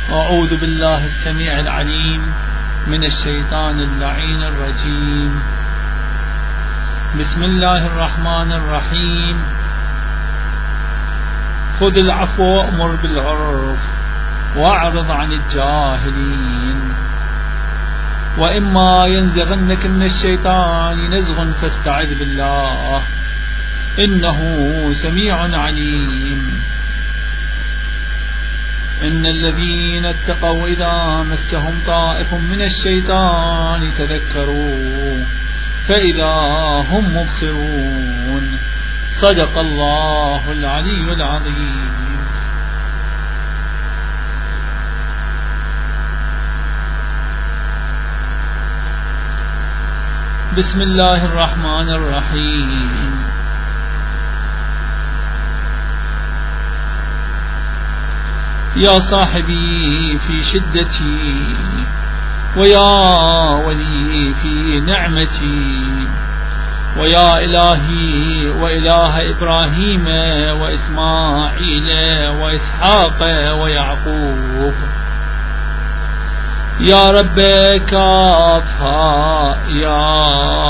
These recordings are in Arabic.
أعوذ بالله السميع العليم من الشيطان اللعين الرجيم. بسم الله الرحمن الرحيم. خذ العفو وأمر بالعرف وأعرض عن الجاهلين. وإما ينزغنك من الشيطان نزغ فاستعذ بالله إنه سميع عليم. إن الذين اتقوا إذا مسهم طائف من الشيطان تذكروا فإذا هم مبصرون. صدق الله العلي العظيم. بسم الله الرحمن الرحيم. يا صاحبي في شدتي ويا ولي في نعمتي ويا إلهي وإله إبراهيم وإسماعيل وإسحاق ويعقوب. يا رب كافها يا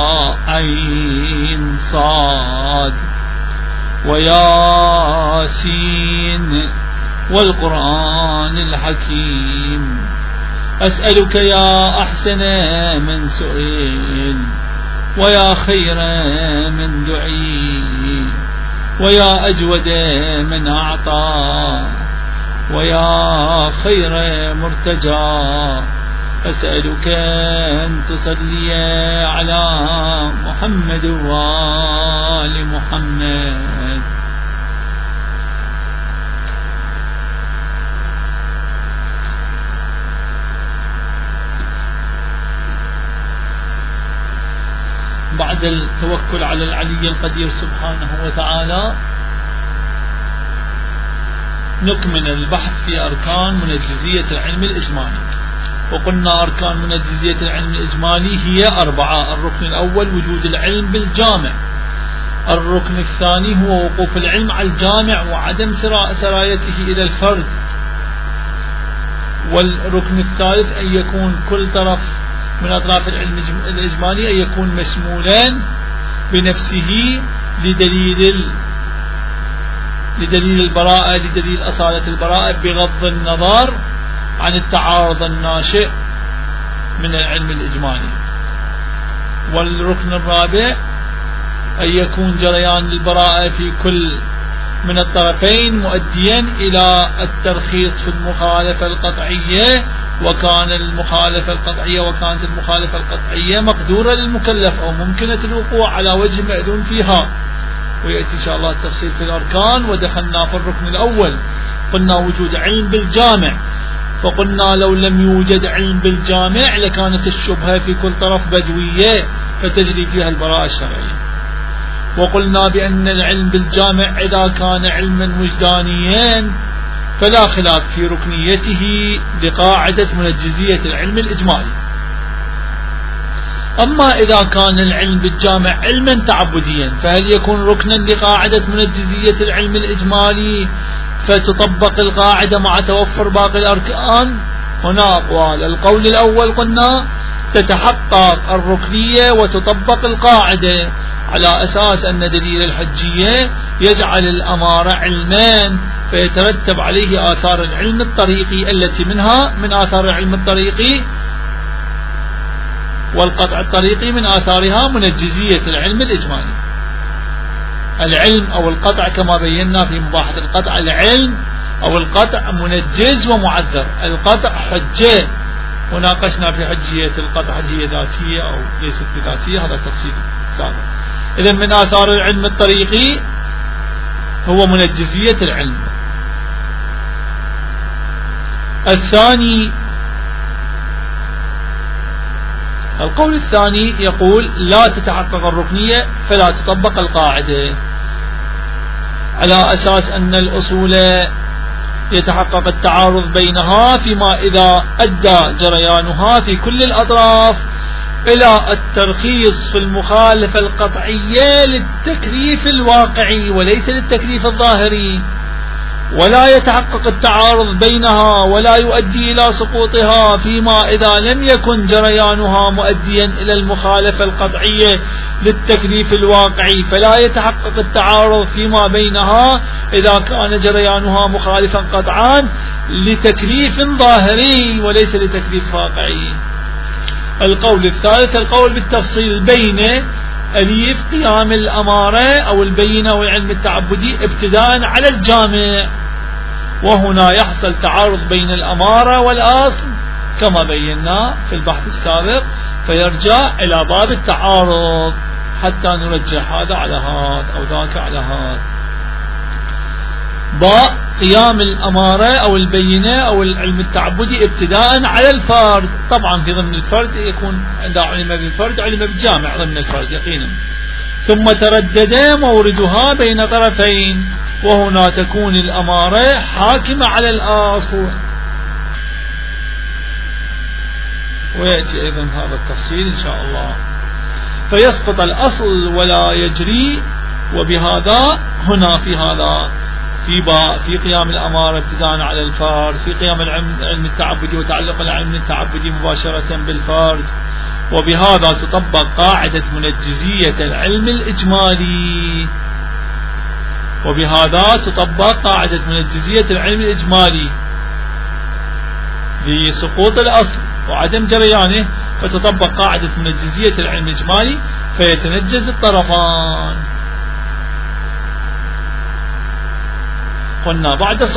عين صاد ويا سين والقرآن الحكيم. أسألك يا أحسن من سئل ويا خير من دعي ويا أجود من أعطى ويا خير مرتجى. أسألك أن تصلي على محمد وآل محمد. بعد التوكل على العلي القدير سبحانه وتعالى نكمل البحث في أركان منجزية العلم الإجمالي. وقلنا أركان منجزية العلم الإجمالي هي 4. الركن الأول وجود العلم بالجامع. الركن الثاني هو وقوف العلم على الجامع وعدم سرايته إلى الفرد. والركن الثالث أن يكون كل طرف من أطراف العلم الإجمالي أن يكون مشمولا بنفسه لدليل البراءة، لدليل أصالة البراءة بغض النظر عن التعارض الناشئ من العلم الإجمالي. والركن الرابع أن يكون جريان البراءة في كل من الطرفين مؤديا إلى الترخيص في المخالفة القطعية، وكانت المخالفة القطعية مقدورة للمكلف أو ممكنة الوقوع على وجه مأذون فيها. ويأتي إن شاء الله التفصيل في الأركان. ودخلنا في الركن الأول قلنا وجود علم بالجامع، فقلنا لو لم يوجد علم بالجامع لكانت الشبهة في كل طرف بدوية فتجري فيها البراءة الشرعية. وقلنا بأن العلم بالجامع إذا كان علما وجدانيا فلا خلاف في ركنيته لقاعدة منجزية العلم الإجمالي. أما إذا كان العلم بالجامع علما تعبديا فهل يكون ركنا لقاعدة منجزية العلم الإجمالي فتطبق القاعدة مع توفر باقي الأركان؟ هنا أقوال. القول الأول قلنا تتحقق الركنية وتطبق القاعدة على أساس أن دليل الحجية يجعل الأمارة علمان فيترتب عليه آثار العلم الطريقي التي من آثار العلم الطريقي والقطع الطريقي من آثارها منجزية العلم الإجمالي. العلم أو القطع كما بينا في مباحث القطع، العلم أو القطع منجز ومعذر. القطع حجة وناقشنا في حجية القطع هل هي ذاتية أو ليست بذاتية، هذا تفصيل سابق. إذن من آثار العلم الطريقي هو منجزية العلم. القول الثاني يقول لا تتحقق الركنية فلا تطبق القاعدة على أساس أن الأصول يتحقق التعارض بينها فيما إذا أدى جريانها في كل الأطراف إلى الترخيص في المخالفة القطعية للتكليف الواقعي وليس للتكليف الظاهري. ولا يتحقق التعارض بينها ولا يؤدي إلى سقوطها فيما إذا لم يكن جريانها مؤديا إلى المخالفة القطعية للتكليف الواقعي، فلا يتحقق التعارض فيما بينها إذا كان جريانها مخالفا قطعا لتكليف ظاهري وليس لتكليف واقعي. القول الثالث القول بالتفصيل بين أليف قيام الأمارة أو البينة والعلم التعبدي ابتداء على الجامع، وهنا يحصل تعارض بين الأمارة والأصل كما بينا في البحث السابق، فيرجع إلى باب التعارض حتى نرجح هذا على هذا أو ذاك على هذا. باء قيام الأمارة أو البينة أو العلم التعبدي ابتداء على الفرد، طبعا في ضمن الفرد يكون إذا علم بالفرد علم بالجامع ضمن الفرد يقينا، ثم تردد موردها بين طرفين، وهنا تكون الأمارة حاكمة على الأصل. ويأتي أيضا هذا التفصيل إن شاء الله. فيسقط الأصل ولا يجري، وبهذا هنا في هذا في قيام الأمارة ابتداء على الفرد، في قيام العلم التعبدي وتعلق العلم التعبدي مباشرة بالفرد، وبهذا تطبق قاعدة منجزية العلم الإجمالي. وبهذا تطبق قاعدة منجزية العلم الإجمالي لسقوط الأصل وعدم جريانه، فتطبق قاعدة منجزية العلم الإجمالي فيتنجز الطرفان. قلنا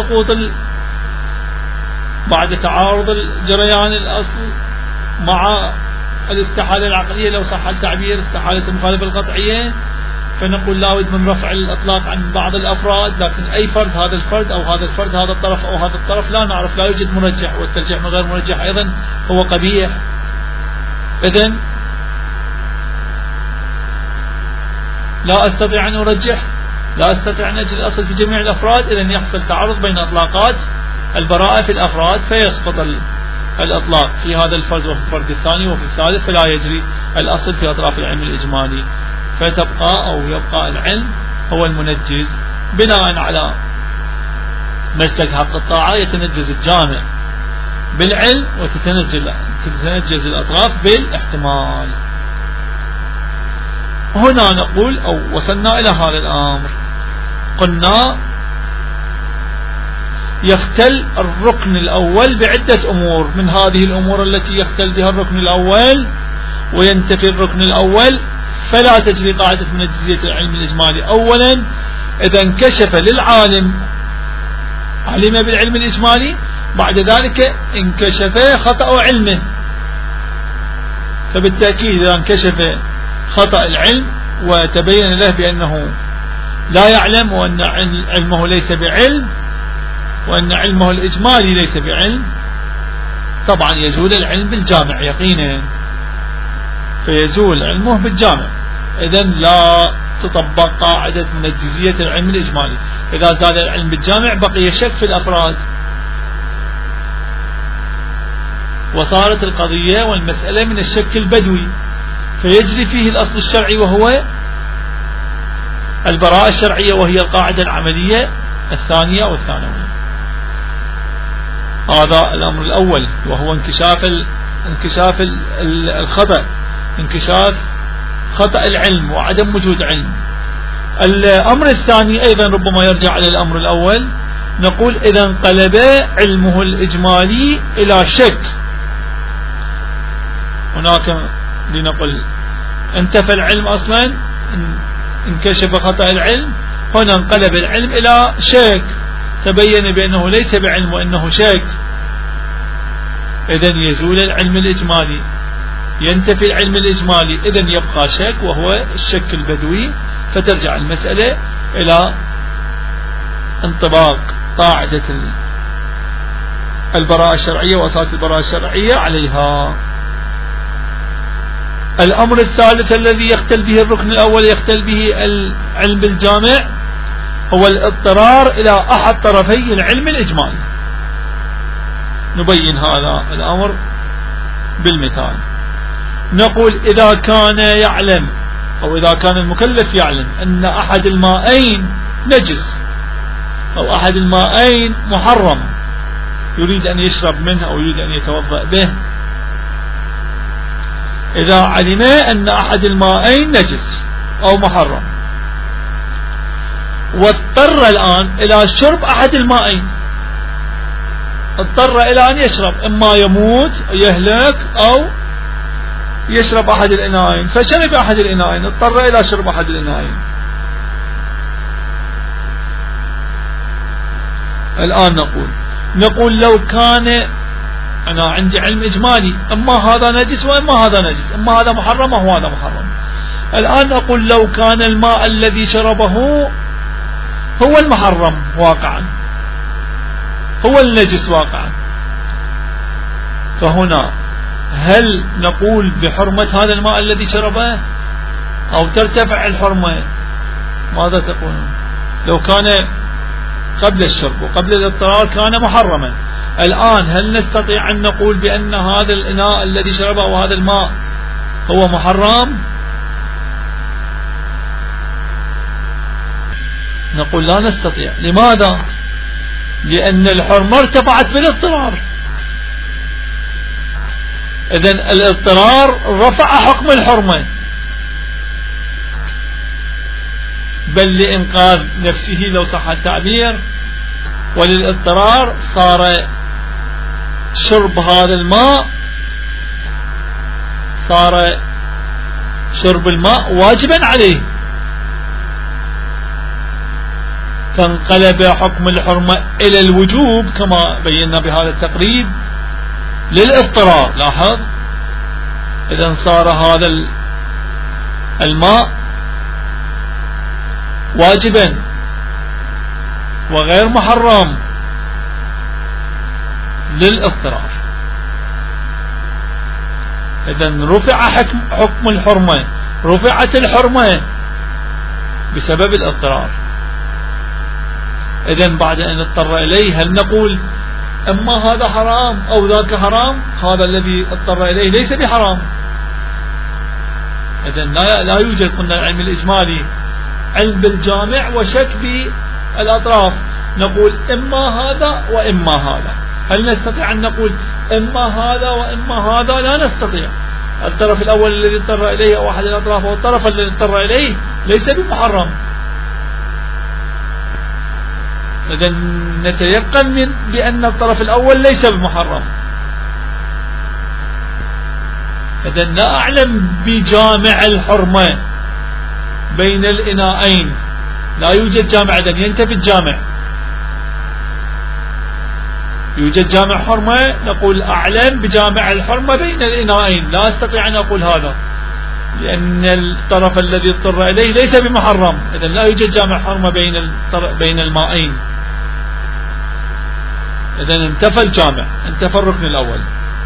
بعد تعارض الجريان الأصل مع الاستحالة العقلية لو صح التعبير، استحالة المخالفة القطعية، فنقول لا بد من رفع الإطلاق عن بعض الأفراد، لكن أي فرد هذا الفرد أو هذا الفرد هذا الطرف أو هذا الطرف لا نعرف، لا يوجد مرجح، والترجيح من غير مرجح أيضا هو قبيح. إذن لا أستطيع أن أرجح، لا أستطيع أن أجد الأصل في جميع الأفراد، إذن يحصل تعارض بين أطلاقات البراءة في الأفراد، فيسقط الأطلاق في هذا الفرد وفي الفرد الثاني وفي الثالث، فلا يجري الأصل في أطراف العلم الإجمالي، فتبقى أو يبقى العلم هو المنجز. بناء على مسلك حق الطاعة يتنجز الجامع بالعلم وتتنجز الأطراف بالاحتمال. هنا نقول أو وصلنا إلى هذا الأمر، قلنا يختل الركن الأول بعدة أمور، من هذه الأمور التي يختل بها الركن الأول وينتفي الركن الأول فلا تجري قاعدة منجزية العلم الإجمالي. أولا إذا انكشف للعالم علم بالعلم الإجمالي، بعد ذلك انكشف خطأ علمه، فبالتأكيد إذا انكشف خطأ العلم وتبين له بأنه لا يعلم وأن علمه ليس بعلم وأن علمه الإجمالي ليس بعلم، طبعا يزول العلم بالجامع يقينا، فيزول علمه بالجامع. إذن لا تطبق قاعدة منجزية العلم الإجمالي. إذا زال العلم بالجامع بقي شك في الأفراد، وصارت القضية والمسألة من الشك البدوي، فيجري فيه الأصل الشرعي وهو البراءة الشرعية، وهي القاعدة العملية الثانية والثانوية. هذا الأمر الأول وهو انكشاف الخطأ، انكشاف خطأ العلم وعدم وجود علم. الأمر الثاني أيضا ربما يرجع على الأمر الأول، نقول إذا انقلب علمه الإجمالي إلى شك، هناك لنقل انتفى العلم أصلا، انكشف خطأ العلم، هنا انقلب العلم إلى شك، تبين بأنه ليس بعلم وأنه شك، إذن يزول العلم الإجمالي، ينتفي العلم الإجمالي، إذن يبقى شك وهو الشك البدوي، فترجع المسألة إلى انطباق قاعدة البراءة الشرعية وأصالة البراءة الشرعية عليها. الأمر الثالث الذي يختل به الركن الأول يختل به العلم الجامع هو الاضطرار إلى أحد طرفي العلم الإجمالي. نبين هذا الأمر بالمثال، نقول إذا كان يعلم أو إذا كان المكلف يعلم أن أحد المائين نجس، أو أحد الماءين محرم يريد أن يشرب منه أو يريد أن يتوضأ به، إذا علم أن أحد الماءين نجس أو محرم واضطر الآن إلى شرب أحد الماءين، اضطر إلى أن يشرب، إما يموت يهلك أو يشرب أحد الإناءين، فشرب أحد الإناءين، اضطر إلى شرب أحد الإناءين. الآن نقول لو كان أنا عندي علم إجمالي، إما هذا نجس وإما هذا نجس، إما هذا محرم أو هذا محرم. الآن أقول لو كان الماء الذي شربه هو المحرم واقعا، هو النجس واقعا، فهنا هل نقول بحرمة هذا الماء الذي شربه أو ترتفع الحرمة؟ ماذا تقولون؟ لو كان قبل الشرب وقبل الاضطرار كان محرما، الآن هل نستطيع أن نقول بأن هذا الإناء الذي شربه وهذا الماء هو محرم؟ نقول لا نستطيع. لماذا؟ لأن الحرمة ارتفعت بالاضطرار. إذن الاضطرار رفع حكم الحرمة، بل لإنقاذ نفسه لو صح التعبير، وللاضطرار صار شرب هذا الماء، صار شرب الماء واجبا عليه، فانقلب حكم الحرمة إلى الوجوب كما بينا بهذا التقريب للاضطرار. لاحظ، إذن صار هذا الماء واجبا وغير محرم للاضطرار. إذن رفع حكم الحرمة، رفعت الحرمة بسبب الاضطرار. إذن بعد أن اضطر إليه هل نقول أما هذا حرام أو ذاك حرام؟ هذا الذي اضطر إليه ليس بحرام. إذن لا يوجد، قلنا العلم الإجمالي علم بالجامع وشك بالأطراف، نقول إما هذا وإما هذا. هل نستطيع أن نقول إما هذا وإما هذا؟ لا نستطيع. الطرف الأول الذي اضطر إليه أو أحد الأطراف أو الطرف الذي اضطر إليه ليس بمحرم. إذن نتيقن بأن الطرف الأول ليس بمحرم. إذن لا أعلم بجامع الحرمة بين الإناءين، لا يوجد جامع، إذن ينتفي الجامع. يوجد جامع حرمة، نقول أعلم بجامع الحرمة بين الإناءين، لا أستطيع أن أقول هذا لأن الطرف الذي اضطر إليه ليس بمحرم. إذن لا يوجد جامع حرمة بين المائين، إذن انتفى الجامع، انتفى الركن الأول.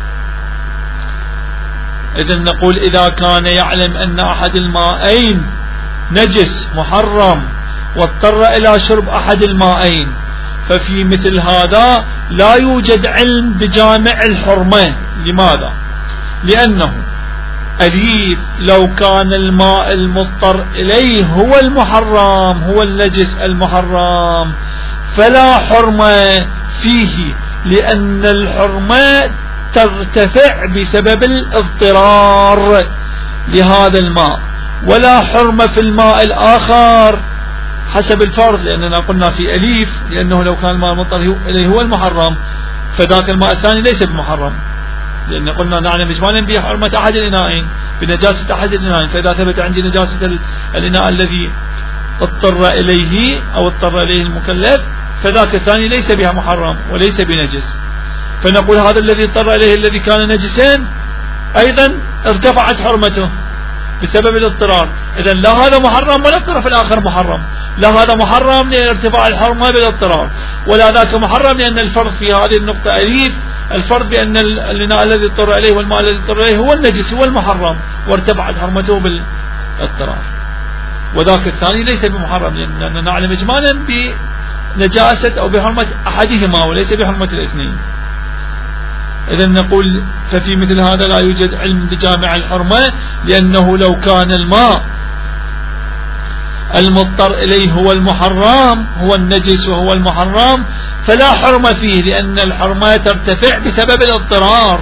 إذن نقول إذا كان يعلم أن أحد المائين نجس محرم واضطر إلى شرب أحد المائين، ففي مثل هذا لا يوجد علم بجامع الحرمة. لماذا؟ لأنه أليف لو كان الماء المضطر إليه هو المحرم، هو النجس المحرم، فلا حرمة فيه، لأن الحرمة ترتفع بسبب الاضطرار لهذا الماء، ولا حرمة في الماء الآخر حسب الفرض، لأننا قلنا في أليف لأنه لو كان الماء المضطر إليه هو المحرم فذاك الماء الثاني ليس بمحرم، لأن قلنا نعلم إجمالا بحرمة أحد الإناءين، بنجاسة أحد الإناءين. فإذا ثبت عندي نجاسة الإناء الذي اضطر إليه أو اضطر إليه المكلف فذاك الثاني ليس بها محرم وليس بنجس، فنقول هذا الذي اضطر إليه الذي كان نجسين أيضا ارتفعت حرمته بسبب الاضطرار. إذن لا هذا محرم ولا الطرف الآخر محرم، لا هذا محرم لأن ارتفاع الحرمة بالاضطرار، ولا ذاك محرم لأن الفرق في هذه النقطة أليف، الفرق بأن الإناء الذي اضطر إليه والماء الذي اضطر إليه هو النجس هو المحرم وارتفعت حرمته بالاضطرار، وذاك الثاني ليس بمحرم لأننا نعلم إجمالا بنجاسة أو بحرمة أحدهما وليس بحرمة الاثنين. إذن نقول ففي مثل هذا لا يوجد علم بجامع الحرمة، لأنه لو كان الماء المضطر إليه هو المحرم، هو النجس وهو المحرم، فلا حرمة فيه، لأن الحرمة ترتفع بسبب الاضطرار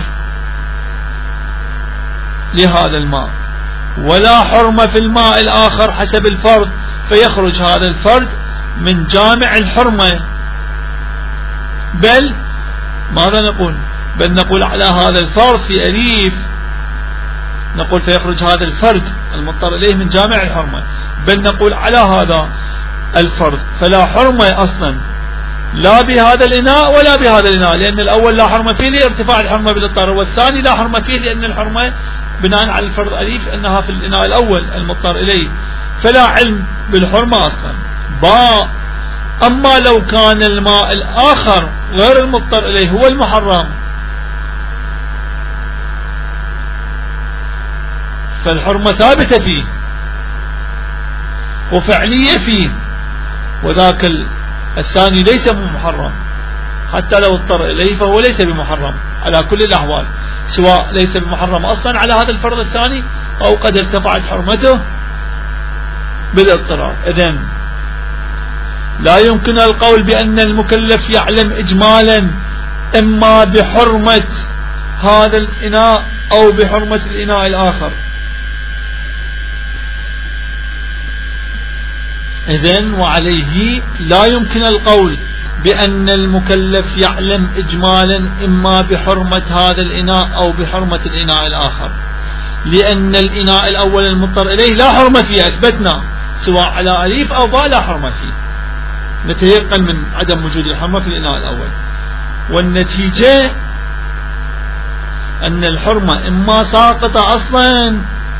لهذا الماء. ولا حرمة في الماء الآخر حسب الفرد، فيخرج هذا الفرد من جامع الحرمة. بل ماذا نقول؟ بل نقول على هذا الفرد في أليف، نقول فيخرج هذا الفرد المضطر إليه من جامع الحرمة، بل نقول على هذا الفرد فلا حرمة أصلا لا بهذا الإناء ولا بهذا الإناء، لأن الأول لا حرمة فيه لارتفاع الحرمة بالاضطرار، والثاني لا حرمة فيه لأن الحرمة بناء على الفرد أليف أنها في الإناء الأول المضطر إليه، فلا علم بالحرمة أصلا. باء أما لو كان الماء الآخر غير المضطر إليه هو المحرم، فالحرمة ثابتة فيه وفعلية فيه، وذاك الثاني ليس بمحرم، حتى لو اضطر إليه فهو ليس بمحرم على كل الأحوال، سواء ليس بمحرم أصلا على هذا الفرض الثاني أو قد ارتفعت حرمته بالاضطرار. إذن لا يمكن القول بأن المكلف يعلم إجمالا إما بحرمة هذا الإناء أو بحرمة الإناء الآخر. إذن وعليه لا يمكن القول بأن المكلف يعلم إجمالا إما بحرمة هذا الإناء أو بحرمة الإناء الآخر، لأن الإناء الأول المضطر إليه لا حرمة فيه، أثبتنا سواء على أليف أو باء لا حرمة فيه، نتيقن من عدم وجود الحرمة في الإناء الأول. والنتيجة أن الحرمة إما ساقطة أصلا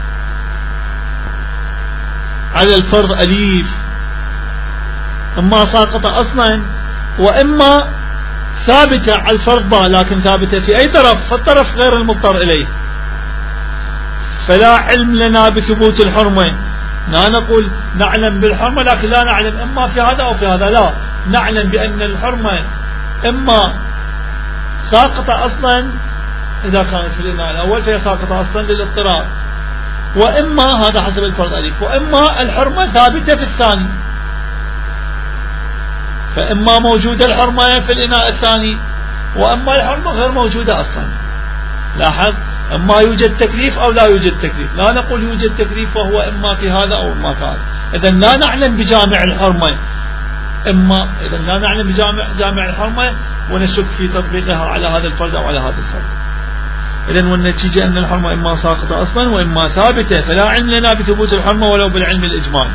على الفرض أليف، إما ساقطة أصلا، وإما ثابتة على الفرض باء، لكن ثابتة في أي طرف؟ فالطرف غير المضطر إليه، فلا علم لنا بثبوت الحرمة. لا نقول نعلم بالحرمة لكن لا نعلم إما في هذا أو في هذا، لا، نعلم بأن الحرمة إما ساقطة أصلا إذا كانت في الإناء الأول فهي ساقطة أصلا للاضطرار، وإما هذا حسب الفرض أليف، وإما الحرمة ثابتة في الثاني، فإما موجودة الحرمة في الإناء الثاني وإما الحرمة غير موجودة أصلا. لاحظ، إما يوجد تكليف أو لا يوجد تكليف، لا نقول يوجد تكليف وهو إما في هذا أو إما في هذا. إذن لا نعلم بجامع الحرمة، إذن لا نعلم بجامع الحرمة ونشك في تطبيقها على هذا الفرد أو على هذا الفرد. إذن والنتيجة أن الحرمة إما ساقطة أصلا وإما ثابتة، فلا علم لنا بثبوت الحرمة ولو بالعلم الإجمالي.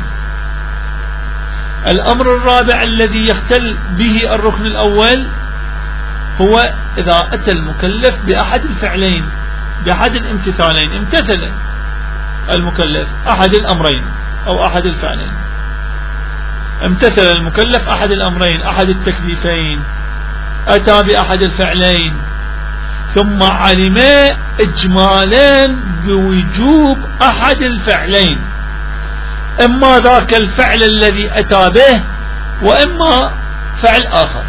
الأمر الرابع الذي يختل به الركن الأول هو إذا أتى المكلف بأحد الفعلين، بأحد الامتثالين، امتثل المكلف أحد الأمرين أو أحد الفعلين، امتثل المكلف أحد الأمرين أحد التكليفين، أتى بأحد الفعلين، ثم علم إجمالا بوجوب أحد الفعلين، إما ذاك الفعل الذي أتى به وإما فعل آخر،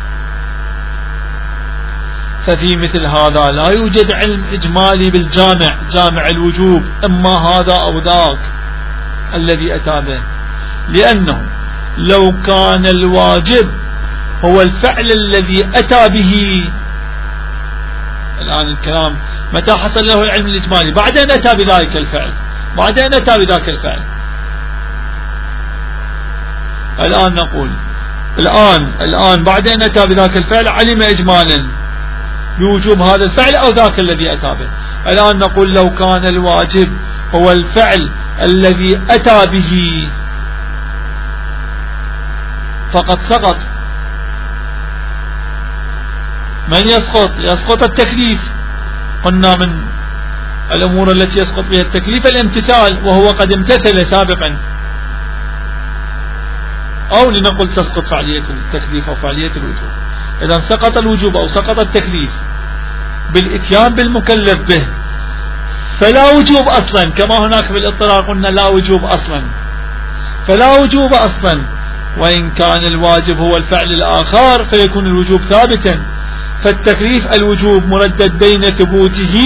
ففي مثل هذا لا يوجد علم إجمالي بالجامع، جامع الوجوب، إما هذا أو ذاك الذي أتى به، لأنه لو كان الواجب هو الفعل الذي أتى به، الآن الكلام متى حصل له العلم الإجمالي؟ بعدين أتى بذلك الفعل، بعدين أتى بذاك الفعل. الآن نقول الآن بعدين أتى بذاك الفعل، علم إجمالا بوجوب هذا الفعل أو ذاك الذي أتى به. الآن نقول لو كان الواجب هو الفعل الذي أتى به فقد سقط. من يسقط؟ يسقط التكليف. قلنا من الأمور التي يسقط بها التكليف الامتثال، وهو قد امتثل سابقا، أو لنقل تسقط فعلية التكليف أو فعلية الوجوب. إذا سقط الوجوب أو سقط التكليف بالإتيان بالمكلف به، فلا وجوب أصلا، كما هناك بالاضطرار قلنا لا وجوب أصلا، فلا وجوب أصلا. وإن كان الواجب هو الفعل الآخر فيكون الوجوب ثابتا، فالتكليف الوجوب مردد بين ثبوته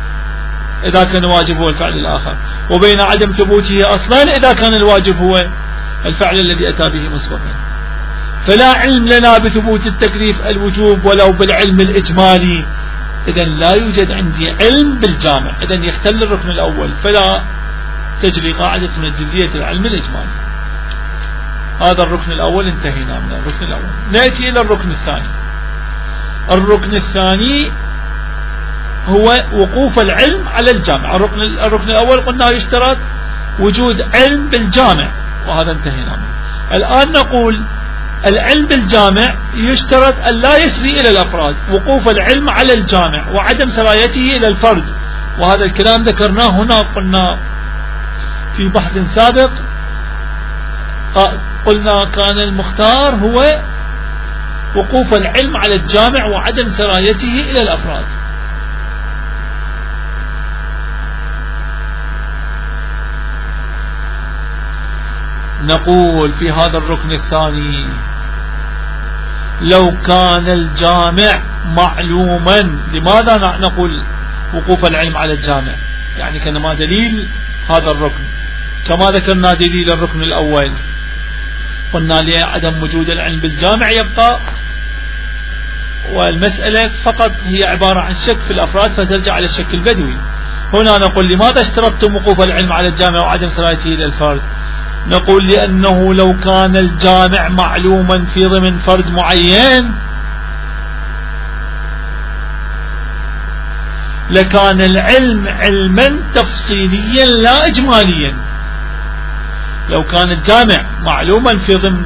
إذا كان الواجب هو الفعل الآخر، وبين عدم ثبوته أصلا إذا كان الواجب هو الفعل الذي أتى به مسبقا. فلا علم لنا بثبوت التكليف الوجوب ولو بالعلم الإجمالي. إذن لا يوجد عندي علم بالجامع، إذن يختل الركن الأول، فلا تجري قاعدة من جزئية العلم الإجمالي. هذا الركن الأول انتهينا من الركن الأول. نأتي إلى الركن الثاني. الركن الثاني هو وقوف العلم على الجامع. الركن الأول قلنا يشترط وجود علم بالجامع، وهذا انتهينا منه. الآن نقول العلم بالجامع يشترط أن لا يسري إلى الأفراد، وقوف العلم على الجامع وعدم سرايته إلى الفرد. وهذا الكلام ذكرناه هنا، قلنا في بحث سابق، قلنا كان المختار هو وقوف العلم على الجامع وعدم سرايته إلى الأفراد. نقول في هذا الركن الثاني لو كان الجامع معلوما. لماذا نقول وقوف العلم على الجامع؟ يعني كما دليل هذا الركن، كما ذكرنا دليل الركن الأول، قلنا لعدم وجود العلم بالجامع يبقى، والمسألة فقط هي عبارة عن شك في الأفراد فترجع على الشك البدوي. هنا نقول لماذا اشترطتم وقوف العلم على الجامع وعدم سرايته إلى الفرد؟ نقول لأنه لو كان الجامع معلوما في ضمن فرد معين لكان العلم علما تفصيليا لا إجماليا. لو كان الجامع معلوما في ضمن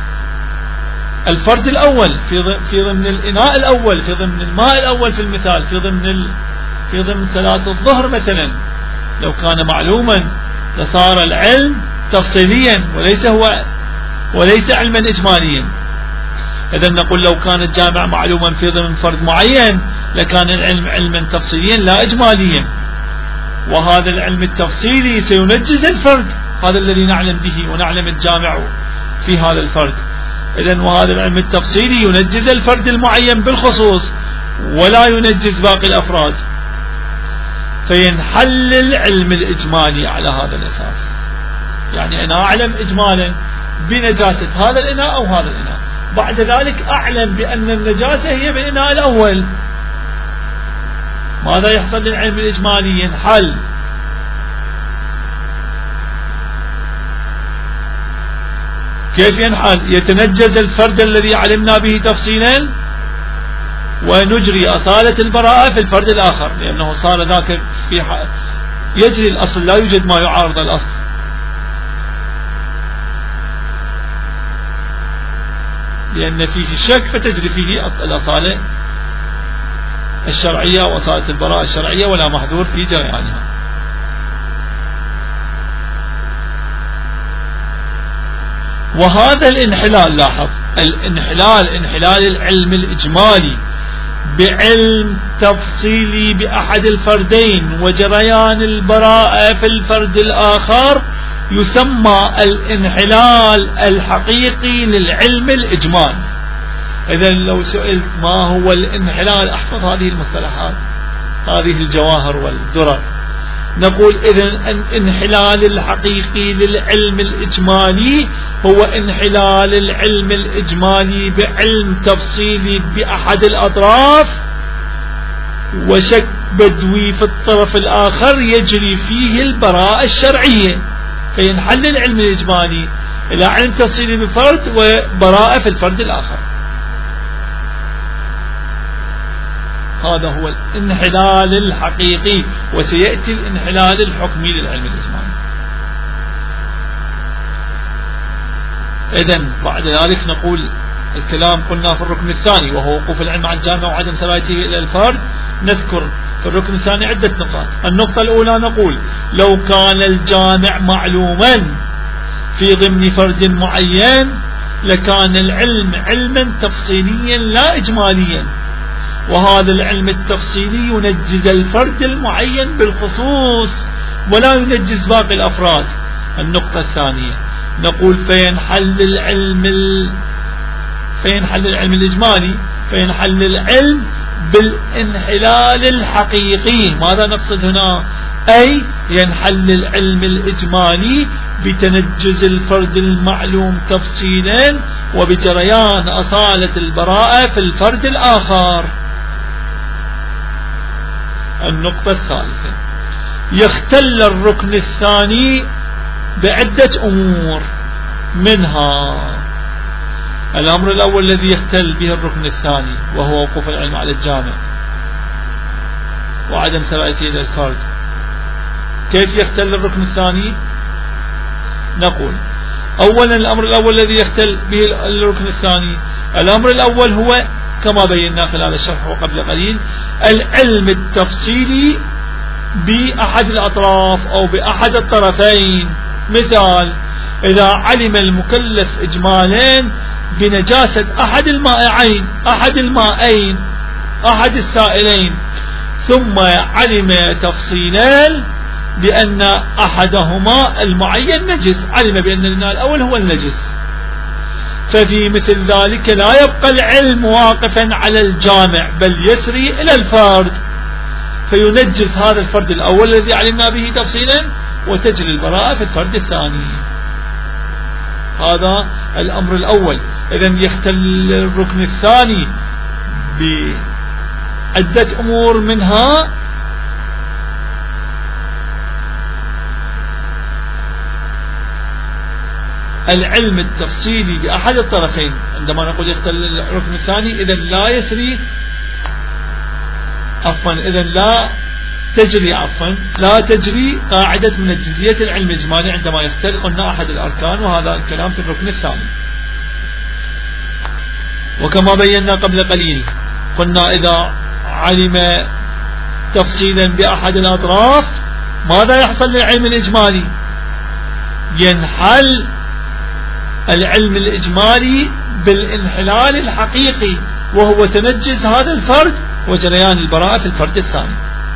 الفرد الأول، في ضمن الإناء الأول، في ضمن الماء الأول في المثال، في ضمن صلاة الظهر مثلا، لو كان معلوما لصار العلم تفصيليا وليس علما إجماليا. إذن نقول لو كان الجامع معلوما في ضمن فرد معين لكان العلم علما تفصيليا لا إجماليا، وهذا العلم التفصيلي سينجز الفرد، هذا الذي نعلم به ونعلم الجامع في هذا الفرد. إذن وهذا العلم التفصيلي ينجز الفرد المعين بالخصوص ولا ينجز باقي الأفراد، فينحل العلم الإجمالي على هذا الأساس. يعني أنا أعلم إجمالا بنجاسة هذا الإناء أو هذا الإناء، بعد ذلك أعلم بأن النجاسة هي بالإناء الأول، ماذا يحصل للعلم الإجمالي؟ ينحل. كيف ينحل؟ يتنجز الفرد الذي علمنا به تفصيلا ونجري أصالة البراءة في الفرد الآخر، لأنه صار ذاك يجري الأصل، لا يوجد ما يعارض الأصل. لأن فيه الشك فتجري فيه الأصالة الشرعية وأصالة البراءة الشرعية ولا محذور في جريانها. وهذا الانحلال، لاحظ الانحلال، انحلال العلم الإجمالي بعلم تفصيلي بأحد الفردين وجريان البراءة في الفرد الآخر، يسمى الانحلال الحقيقي للعلم الإجمالي. إذا لو سئلت ما هو الانحلال، احفظ هذه المصطلحات، هذه الجواهر والدرر. نقول إذن الانحلال الحقيقي للعلم الإجمالي هو انحلال العلم الإجمالي بعلم تفصيلي بأحد الأطراف وشك بدوي في الطرف الآخر يجري فيه البراءة الشرعية، فينحل العلم الإجمالي إلى علم تفصيلي بفرد وبراءة في الفرد الآخر. هذا هو الانحلال الحقيقي، وسيأتي الانحلال الحكمي للعلم الإجمالي. إذن بعد ذلك نقول الكلام قلنا في الركن الثاني وهو وقوف العلم على الجامع وعدم سرايته إلى الفرد. نذكر في الركن الثاني عدة نقاط. النقطة الأولى نقول لو كان الجامع معلوما في ضمن فرد معين لكان العلم علما تفصيليا لا إجماليا، وهذا العلم التفصيلي ينجز الفرد المعين بالخصوص ولا ينجز باقي الأفراد. النقطة الثانية نقول فينحل العلم الإجمالي، فينحل العلم بالانحلال الحقيقي. ماذا نقصد هنا؟ أي ينحل العلم الإجمالي بتنجز الفرد المعلوم تفصيلا وبجريان أصالة البراءة في الفرد الآخر. النقطة الثالثة: يختل الركن الثاني بعدة أمور، منها الأمر الأول الذي يختل به الركن الثاني وهو وقوف العلم على الجامع وعدم سرائته إلى الفرد. كيف يختل الركن الثاني؟ نقول أولا الأمر الأول الذي يختل به الركن الثاني، الأمر الأول هو كما بينا خلال الشرح وقبل قليل العلم التفصيلي بأحد الأطراف أو بأحد الطرفين. مثال: إذا علم المكلف إجمالا بنجاسة أحد المائين أحد السائلين، ثم علم تفصيلا بأن أحدهما المعين نجس، علم بأن الماء الأول هو النجس، ففي مثل ذلك لا يبقى العلم واقفا على الجامع بل يسري إلى الفرد، فينجس هذا الفرد الأول الذي علمنا به تفصيلا وتجري البراءة في الفرد الثاني. هذا الأمر الأول. إذن يختل الركن الثاني بعدة أمور، منها العلم التفصيلي بأحد الطرفين. عندما نقول يختل الركن الثاني إذن لا يسري إذن لا تجري قاعدة منجزية العلم الإجمالي عندما يختل، قلنا أحد الأركان، وهذا الكلام في الركن الثاني. وكما بينا قبل قليل قلنا إذا علم تفصيلا بأحد الأطراف ماذا يحصل للعلم الإجمالي؟ ينحل العلم الإجمالي بالانحلال الحقيقي، وهو تنجز هذا الفرد وجريان البراءة في الفرد الثاني.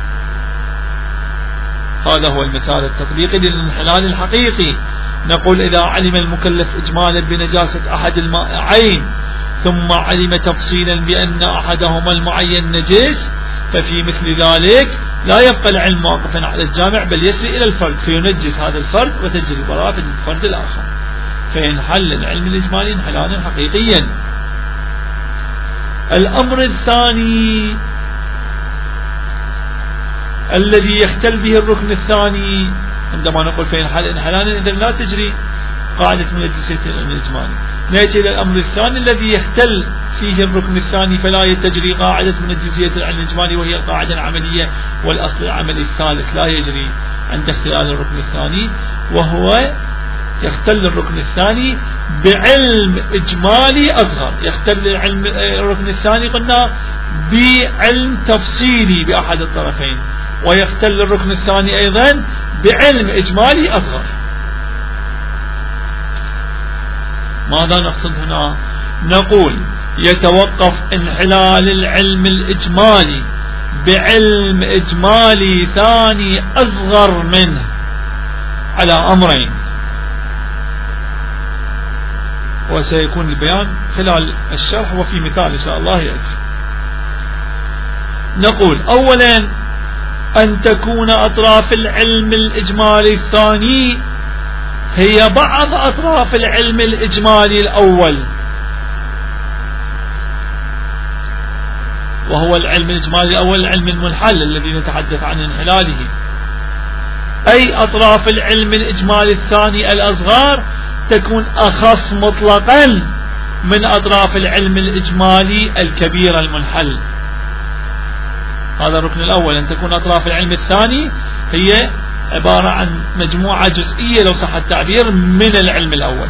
هذا هو المثال التطبيقي للانحلال الحقيقي. نقول إذا علم المكلف إجمالا بنجاسة أحد المائعين ثم علم تفصيلا بأن أحدهما المعين نجس، ففي مثل ذلك لا يبقى العلم واقفا على الجامع بل يسري إلى الفرد فينجس هذا الفرد وتجري البراءة في الفرد الآخر، فينحل العلم الإجمالي انحلالا حقيقيا. الأمر الثاني الذي يختل به الركن الثاني عندما نقول فينحل انحلالا إذن لا تجري قاعدة منجزية العلم الإجمالي. نأتي إلى الأمر الثاني الذي يختل فيه الركن الثاني فلا تجري قاعدة منجزية العلم الإجمالي، وهي القاعدة العملية والأصل العملي الثالث لا يجري عند اختلال الركن الثاني، وهو يختل الركن الثاني بعلم إجمالي أصغر. يختل الركن الثاني قلنا بعلم تفصيلي بأحد الطرفين، ويختل الركن الثاني أيضا بعلم إجمالي أصغر. ماذا نقصد هنا؟ نقول يتوقف انحلال العلم الإجمالي بعلم إجمالي ثاني أصغر منه على أمرين، وسيكون البيان خلال الشرح وفي مثال إن شاء الله يأتي. نقول أولا أن تكون أطراف العلم الإجمالي الثاني هي بعض أطراف العلم الإجمالي الأول، وهو العلم الإجمالي الأول العلم المنحل الذي نتحدث عن انحلاله، أي أطراف العلم الإجمالي الثاني الأصغر تكون أخص مطلقا من أطراف العلم الإجمالي الكبير المنحل. هذا الركن الأول، أن تكون أطراف العلم الثاني هي عبارة عن مجموعة جزئية لو صح التعبير من العلم الأول،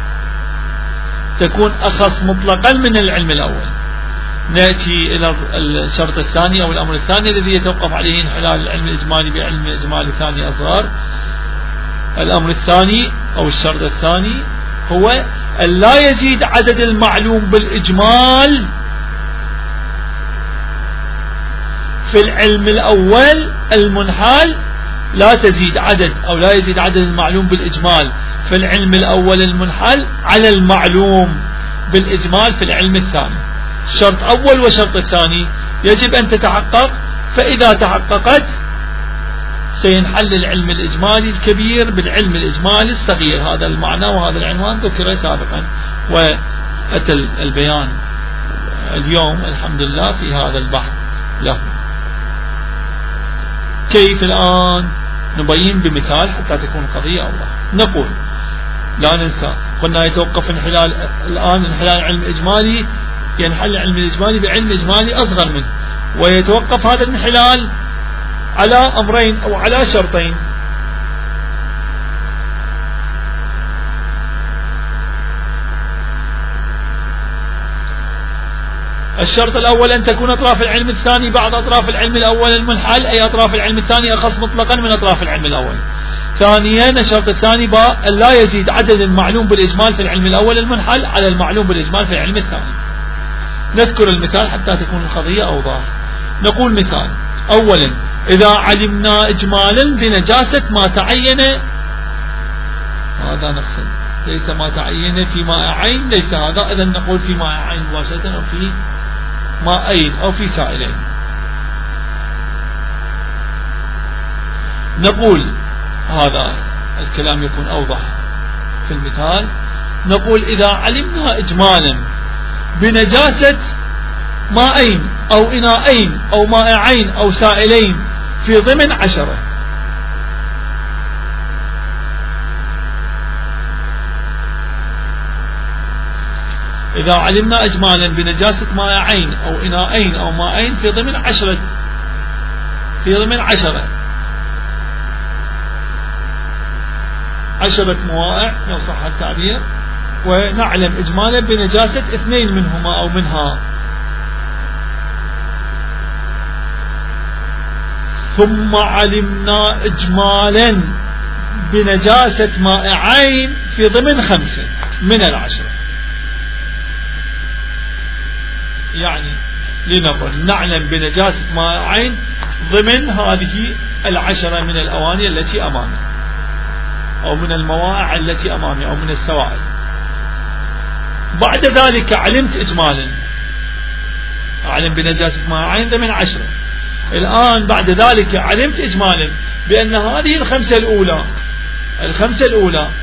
تكون أخص مطلقا من العلم الأول. نأتي إلى الشرط الثاني أو الأمر الثاني الذي يتوقف عليه انحلال العلم الإجمالي بعلم إجمالي ثاني أصغر. الأمر الثاني أو الشرط الثاني هو أن لا يزيد عدد المعلوم بالإجمال في العلم الأول المنحل، لا تزيد عدد أو لا يزيد عدد المعلوم بالإجمال في العلم الأول المنحل على المعلوم بالإجمال في العلم الثاني. شرط أول وشرط الثاني يجب أن تتحقق، فإذا تحققت سينحل العلم الإجمالي الكبير بالعلم الإجمالي الصغير. هذا المعنى وهذا العنوان ذكر سابقا وأتى البيان اليوم الحمد لله في هذا البحث له. كيف الآن نبين بمثال حتى تكون القضية أوضح. نقول لا ننسى قلنا يتوقف انحلال الآن انحلال العلم الإجمالي، ينحل العلم الإجمالي بعلم إجمالي أصغر منه، ويتوقف هذا الانحلال على أمرين أو على شرطين. الشرط الأول أن تكون أطراف العلم الثاني بعض أطراف العلم الأول المنحل، أي أطراف العلم الثاني أخص مطلقا من أطراف العلم الأول. ثانيا الشرط الثاني أن لا يزيد عدد المعلوم بالإجمال في العلم الأول المنحل على المعلوم بالإجمال في العلم الثاني. نذكر المثال حتى تكون القضية أوضح. نقول مثال: أولا إذا علمنا إجمالا بنجاسة ما تعين، هذا نقصد ليس ما تعين في ماء عين، ليس هذا، إذا نقول في ماء عين مباشرة أو في ماءين أو في سائلين. نقول هذا الكلام يكون أوضح في المثال. نقول إذا علمنا إجمالا بنجاسة ماءين أو إناءين أو مائعين أو سائلين في ضمن 10، إذا علمنا إجمالا بنجاسة مائعين أو إناءين أو مائين في ضمن 10، في ضمن 10 موائع لو صح التعبير، ونعلم إجمالا بنجاسة 2 منهما أو منها، ثم علمنا إجمالا بنجاسة مائعين في ضمن 5 من 10. يعني لنفرض نعلم بنجاسة مائعين ضمن هذه 10 من الأواني التي أمامنا أو من الموائع التي أمامي أو من السوائل. بعد ذلك علمت إجمالا، أعلم بنجاسة مائعين ضمن 10. الآن بعد ذلك علمت إجمالا بأن هذه الخمسة الأولى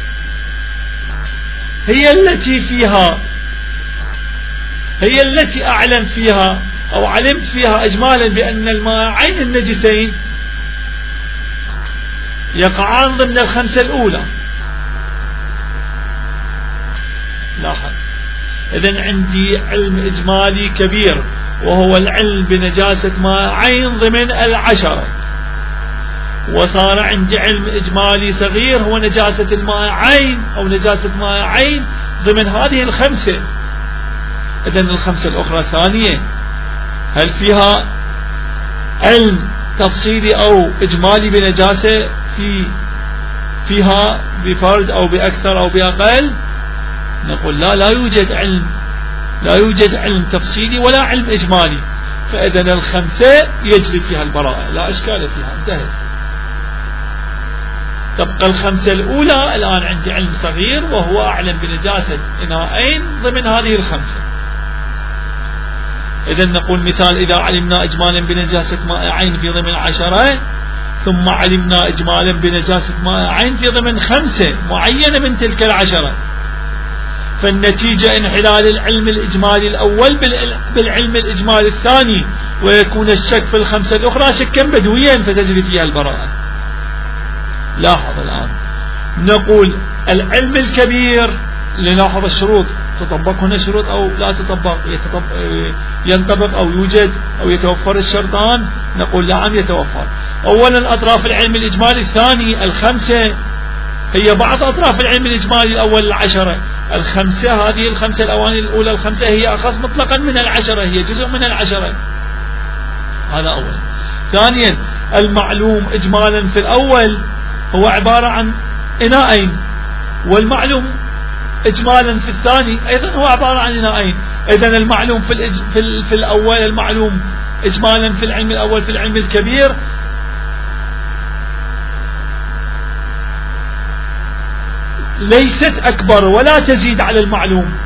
هي التي أعلم فيها أو علمت فيها إجمالا بأن المائعين النجسين يقعان ضمن الخمسة الأولى. لاحظ، إذن عندي علم إجمالي كبير وهو العلم بنجاسة مائعين ضمن 10، وصار عندي علم إجمالي صغير هو نجاسة المائعين أو نجاسة مائعين ضمن هذه 5. إذن 5 الأخرى ثانية، هل فيها علم تفصيلي أو إجمالي بنجاسة فيها بفرد أو بأكثر أو بأقل؟ نقول لا يوجد علم تفصيلي ولا علم إجمالي، فإذن 5 يجري فيها البراءة، لا إشكال فيها، انتهت. تبقى 5 الأولى الآن عندي علم صغير وهو أعلم بنجاسة إناءين ضمن هذه 5. إذن نقول مثال: إذا علمنا إجمالا بنجاسة مائعين في ضمن 10، ثم علمنا إجمالا بنجاسة مائعين في ضمن 5 معينة من تلك 10، فالنتيجة انحلال العلم الإجمالي الأول بالعلم الإجمالي الثاني، ويكون الشك في 5 الأخرى شكا بدويا فتجري فيها البراءة. لاحظ الآن نقول العلم الكبير، لنلاحظ الشروط، تطبق هنا شروط أو لا تطبق، ينطبق أو يوجد أو يتوفر الشرطان؟ نقول نعم يتوفر. أولا أطراف العلم الإجمالي الثاني 5 هي بعض أطراف العلم الإجمالي الأول 10. 5 هذه 5 الأواني الأولى 5 هي أخص مطلقا من 10، هي جزء من 10. هذا أولا. ثانيا المعلوم إجمالا في الأول هو عبارة عن إناءين، والمعلوم إجمالا في الثاني أيضا هو عبارة عن إناءين. إذن المعلوم في الأول، المعلوم إجمالا في العلم الأول في العلم الكبير ليست أكبر ولا تزيد على المعلوم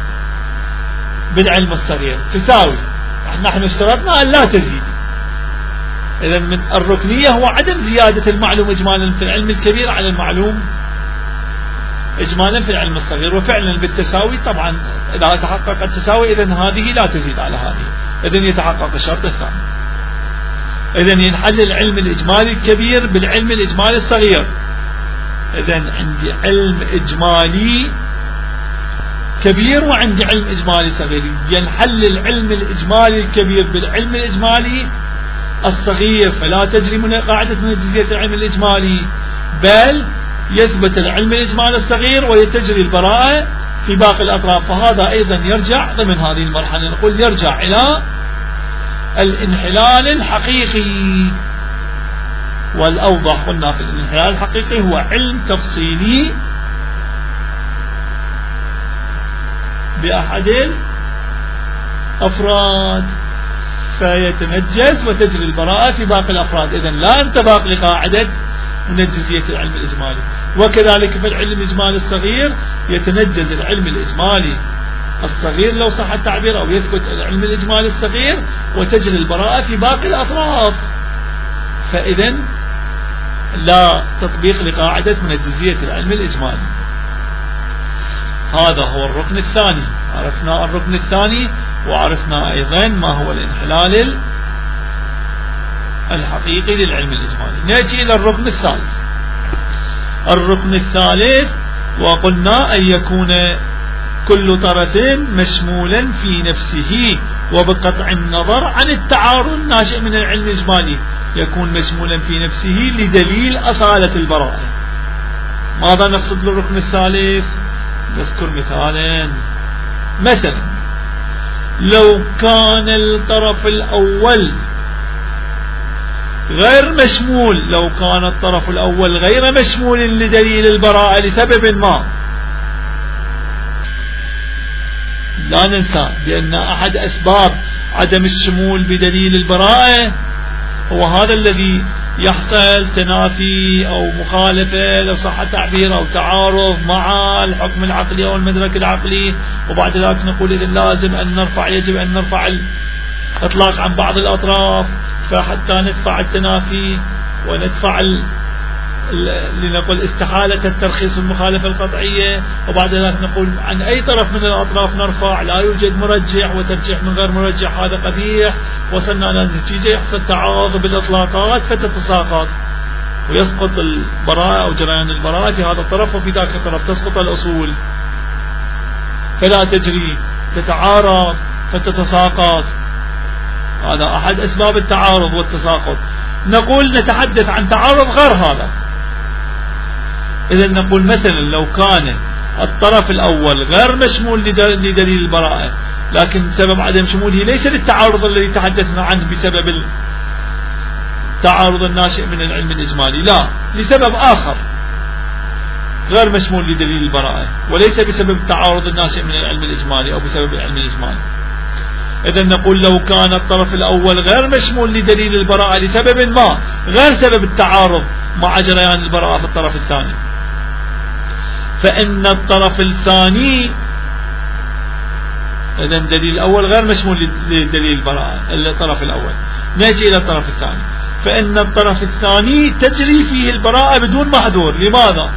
بالعلم الصغير، تساوي. نحن اشترطنا أن لا تزيد، إذا من الركنية هو عدم زيادة المعلوم إجمالا في العلم الكبير على المعلوم إجمالا في العلم الصغير. وفعلا بالتساوي طبعا إذا تحقق التساوي إذن هذه لا تزيد على هذه، إذن يتحقق الشرط الثاني. إذن ينحل العلم الإجمالي الكبير بالعلم الإجمالي الصغير. إذن عندي علم إجمالي كبير وعندي علم إجمالي صغير، ينحل العلم الإجمالي الكبير بالعلم الإجمالي الصغير، فلا تجري من قاعدة منجزية العلم الإجمالي، بل يثبت العلم الإجمالي الصغير ويتجري البراءة في باقي الأطراف. فهذا أيضا يرجع ضمن هذه المرحلة نقول يرجع إلى الانحلال الحقيقي. والأوضح قلنا في الانحلال الحقيقي هو علم تفصيلي بأحد الأفراد فيتنجز وتجري البراءة في باقي الأفراد. إذن لا انطباق لقاعدة منجزية العلم الإجمالي. وكذلك في العلم الإجمالي الصغير يتنجز العلم الإجمالي الصغير لو صح التعبير، أو يثبت العلم الإجمالي الصغير وتجري البراءة في باقي الأطراف. فإذن لا تطبيق لقاعدة منجزية العلم الإجمالي. هذا هو الركن الثاني. عرفنا الركن الثاني وعرفنا أيضا ما هو الانحلال الحقيقي للعلم الإجمالي. نأتي إلى الركن الثالث. الركن الثالث وقلنا أن يكون كل طرف مشمولا في نفسه وبقطع النظر عن التعارض الناشئ من العلم الإجمالي، يكون مشمولا في نفسه لدليل أصالة البراءة. ماذا نقصد بالركن الثالث؟ نذكر مثالا. مثلا لو كان الطرف الأول غير مشمول، لو كان الطرف الأول غير مشمول لدليل البراءة لسبب ما، لا ننسى بأن أحد أسباب عدم الشمول بدليل البراءة هو هذا الذي يحصل تنافي أو مخالفة لو صح التعبير أو تعارض مع الحكم العقلي أو المدرك العقلي، وبعد ذلك نقول إذن لازم أن نرفع، يجب أن نرفع الإطلاق عن بعض الأطراف فحتى ندفع التنافي وندفع لنقول استحالة الترخيص المخالفة القطعية، وبعد ذلك نقول عن أي طرف من الأطراف نرفع، لا يوجد مرجح، وترجيح من غير مرجح هذا قبيح. وصلنا إلى النتيجة يحصل تعارض بالإطلاقات فتتساقط ويسقط البراءة أو جريان البراءة في هذا الطرف وفي ذاك الطرف، تسقط الأصول فلا تجري، تتعارض فتتساقط. هذا أحد أسباب التعارض والتساقط. نقول نتحدث عن تعارض غير هذا. إذا نقول مثلا لو كان الطرف الأول غير مشمول لدليل البراءة، لكن سبب عدم شموله ليس للتعارض الذي تحدثنا عنه بسبب التعارض الناشئ من العلم الإجمالي، لا، لسبب آخر غير مشمول لدليل البراءة وليس بسبب التعارض الناشئ من العلم الإجمالي أو بسبب العلم الإجمالي. إذا نقول لو كان الطرف الأول غير مشمول لدليل البراءة لسبب ما غير سبب التعارض مع جريان البراءة في الطرف الثاني، فإن الطرف الثاني، إذا دليل الأول غير مشمول لدليل البراءة الطرف الأول، نأتي إلى الطرف الثاني، فإن الطرف الثاني تجري فيه البراءة بدون محذور. لماذا؟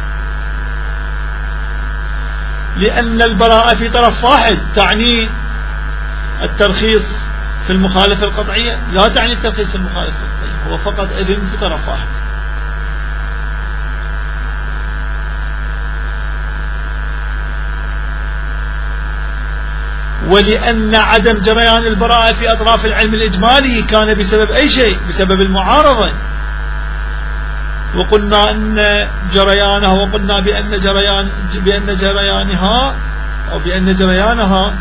لأن البراءة في طرف واحد تعني الترخيص في المخالفة القطعية، لا تعني الترخيص في المخالفة القطعية، هو فقط إذن في طرف واحد. ولأن عدم جريان البراءة في أطراف العلم الإجمالي كان بسبب أي شيء، بسبب المعارضة، وقلنا أن جريانها، وقلنا بأن جريانها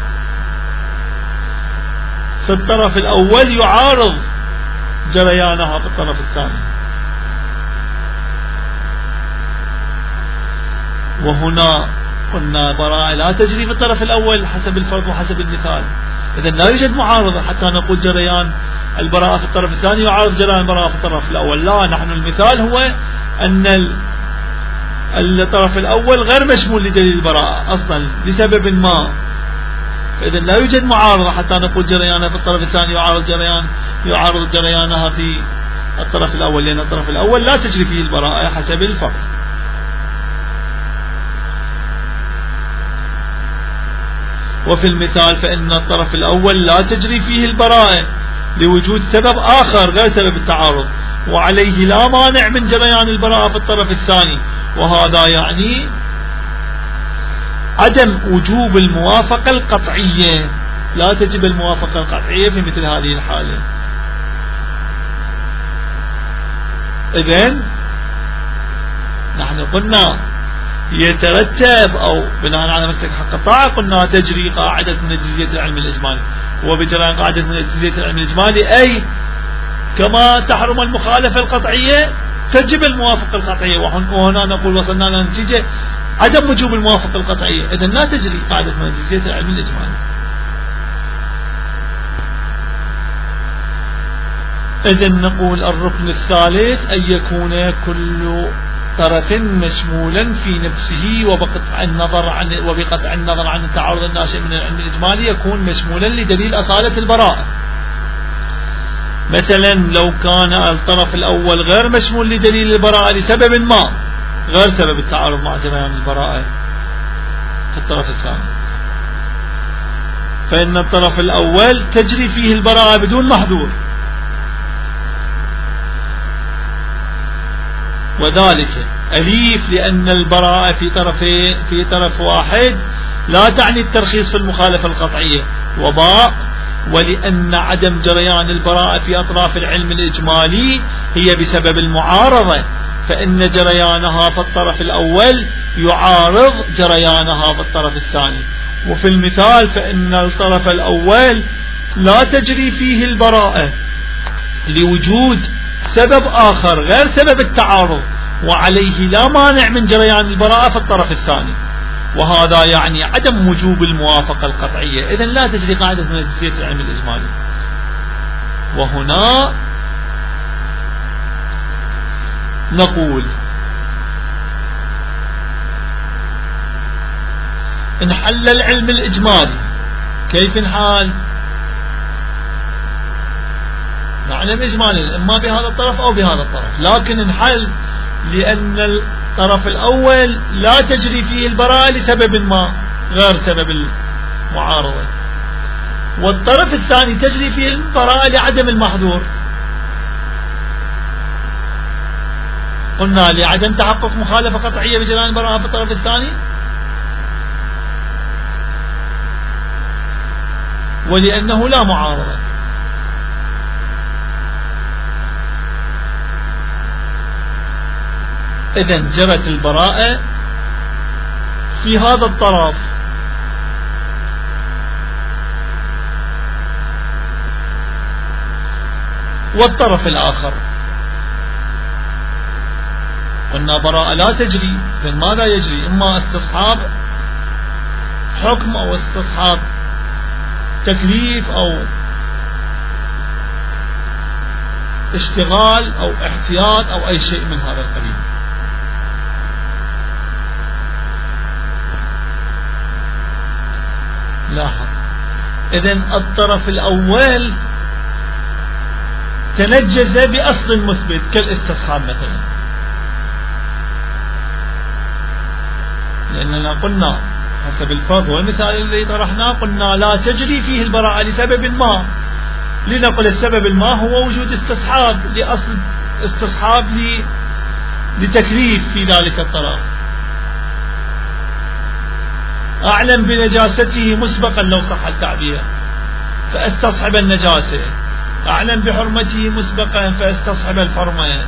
في الطرف الأول يعارض جريانها في الطرف الثاني. وهنا قلنا براءة لا تجري في الطرف الأول حسب الفرض وحسب المثال، إذن لا يوجد معارضة حتى نقول جريان البراءة في الطرف الثاني يعارض جريان البراءة في الطرف الأول. لا، نحن المثال هو أن الطرف الأول غير مشمول لدليل البراءة أصلا لسبب ما، فإذا لا يوجد معارضة حتى نقول جريانها في الطرف الثاني يعارض جريانها في الطرف الأول، لأن الطرف الأول لا تجري فيه البراءة حسب الفرض. وفي المثال فإن الطرف الأول لا تجري فيه البراءة لوجود سبب آخر غير سبب التعارض، وعليه لا مانع من جريان البراءة في الطرف الثاني، وهذا يعني عدم وجوب الموافقة القطعية. لا تجب الموافقة القطعية في مثل هذه الحالة. إذن نحن قلنا يترتب أو بناء على مسلك حق الطاعة قلنا تجري قاعدة نجزية العلم الإجمالي، وبجريان قاعدة نجزية العلم الإجمالي أي كما تحرم المخالفة القطعية تجب الموافقة القطعية، وهنا نقول وصلنا إلى نتيجة عدم وجوب الموافقة القطعية، إذن لا تجري قاعدة نجزية العلم الإجمالي. إذن نقول الركن الثالث أن يكون كل طرف مشمولا في نفسه وبقطع النظر عن التعارض الناشئ من العلم الإجمالي يكون مشمولا لدليل أصالة البراءة. مثلا لو كان الطرف الأول غير مشمول لدليل البراءة لسبب ما غير سبب التعارض مع جريان البراءة في الطرف الثاني، فإن الطرف الأول تجري فيه البراءة بدون محذور، وذلك أليف لأن البراءة في طرف واحد لا تعني الترخيص في المخالفة القطعية، وباء ولأن عدم جريان البراءة في أطراف العلم الإجمالي هي بسبب المعارضة، فإن جريانها في الطرف الأول يعارض جريانها في الطرف الثاني. وفي المثال فإن الطرف الأول لا تجري فيه البراءة لوجود سبب آخر غير سبب التعارض، وعليه لا مانع من جريان البراءة في الطرف الثاني، وهذا يعني عدم وجوب الموافقة القطعية. إذن لا تجري قاعدة نجزية العلم الإجمالي. وهنا نقول انحل العلم الإجمالي. كيف انحال؟ نعلم إجمالي إما بهذا الطرف أو بهذا الطرف، لكن انحل لأن الطرف الأول لا تجري فيه البراءة لسبب ما غير سبب المعارضة، والطرف الثاني تجري فيه البراءة لعدم المحظور. قلنا لعدم تحقق مخالفة قطعية بجريان البراءة في الطرف الثاني، ولأنه لا معارضة. إذن جرت البراءة في هذا الطرف، والطرف الآخر قلنا براءة لا تجري. إذن ماذا يجري؟ إما استصحاب حكم أو استصحاب تكليف أو اشتغال أو احتياط أو أي شيء من هذا القبيل. لاحظ إذن الطرف الأول تنجز بأصل مثبت كالاستصحاب مثلا، لأننا قلنا حسب الفرض والمثال الذي طرحناه قلنا لا تجري فيه البراءة لسبب ما، لنقل السبب ما هو وجود استصحاب لأصل استصحاب لتكليف في ذلك الطرف. أعلم بنجاسته مسبقا لو صح التعبير فاستصحب النجاسة، أعلم بحرمته مسبقا فاستصحب الحرمة.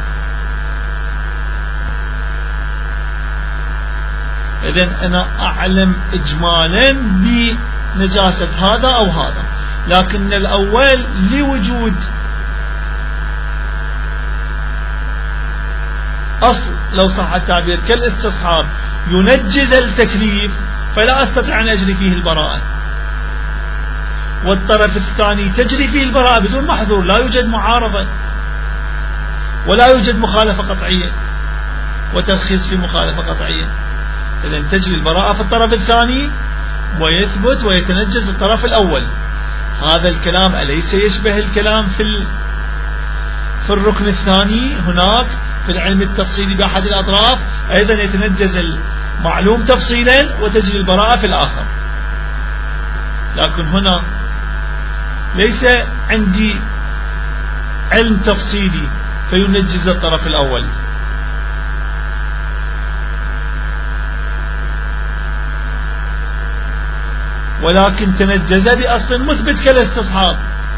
إذن أنا أعلم إجمالا بنجاسة هذا أو هذا، لكن الأول لوجود أصل لو صح التعبير كالاستصحاب ينجز التكليف فلا أستطيع أن أجري فيه البراءة، والطرف الثاني تجري فيه البراءة بدون محظور، لا يوجد معارضة ولا يوجد مخالفة قطعية وترخيص في مخالفة قطعية. إذن تجري البراءة في الطرف الثاني ويثبت ويتنجز الطرف الأول. هذا الكلام أليس يشبه الكلام في الركن الثاني هناك في العلم التفصيلي بأحد الأطراف أيضا يتنجز المعلوم تفصيلا وتجري البراءة في الآخر. لكن هنا ليس عندي علم تفصيلي فينجز الطرف الأول، ولكن تنجز بأصل مثبت كالاستصحاب.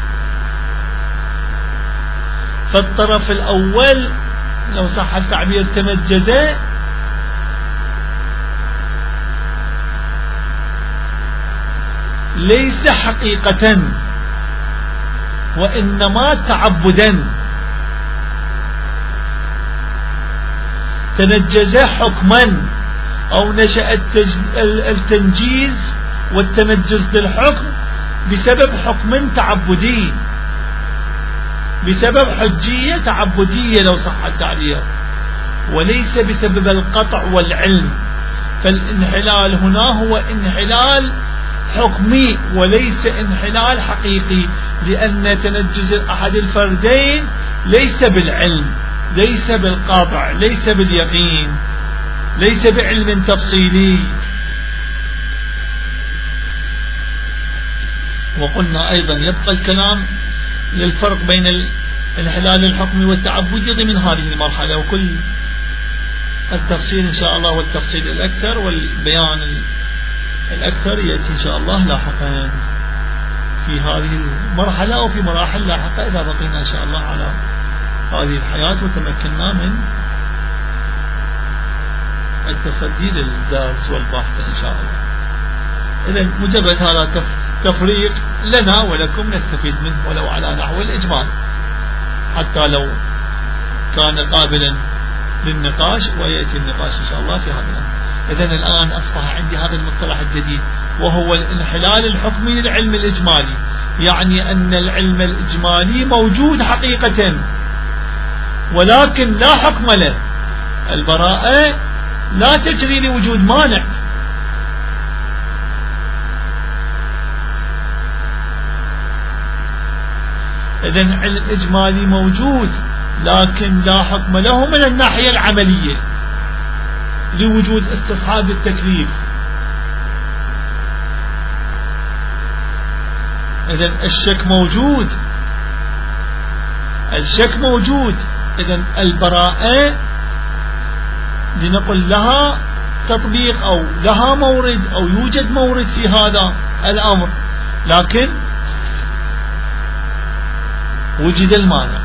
فالطرف الأول لو صح التعبير تنجز ليس حقيقة وإنما تعبدا. تنجز حكما أو نشأ التنجيز والتنجز للحكم بسبب حكم تعبدي، بسبب حجية تعبدية لو صح التعبير، وليس بسبب القطع والعلم. فالانحلال هنا هو انحلال حكمي وليس انحلال حقيقي، لأن تنجز أحد الفردين ليس بالعلم، ليس بالقطع، ليس باليقين، ليس بعلم تفصيلي. وقلنا أيضا يبقى الكلام للفرق بين الانحلال الحكمي والتعبدي ضمن هذه المرحلة، وكل التفصيل إن شاء الله والتفصيل الأكثر والبيان الأكثر يأتي إن شاء الله لاحقا في هذه المرحلة أو في مراحل لاحقة إذا بقينا إن شاء الله على هذه الحياة وتمكنا من التصدي للدرس والبحث إن شاء الله. إذن مجرد هذا تفريق لنا ولكم نستفيد منه ولو على نحو الإجمال حتى لو كان قابلا للنقاش ويأتي النقاش إن شاء الله في هذا الأمر. إذن الآن أصبح عندي هذا المصطلح الجديد وهو الانحلال الحكمي للعلم الإجمالي، يعني أن العلم الإجمالي موجود حقيقة ولكن لا حكم له. البراءة لا تجري لوجود مانع، إذن العلم الإجمالي موجود لكن لا حكم له من الناحية العملية لوجود استصحاب التكليف. إذن الشك موجود، الشك موجود، إذن البراءة لنقل لها تطبيق أو لها مورد أو يوجد مورد في هذا الأمر، لكن وجد المانع.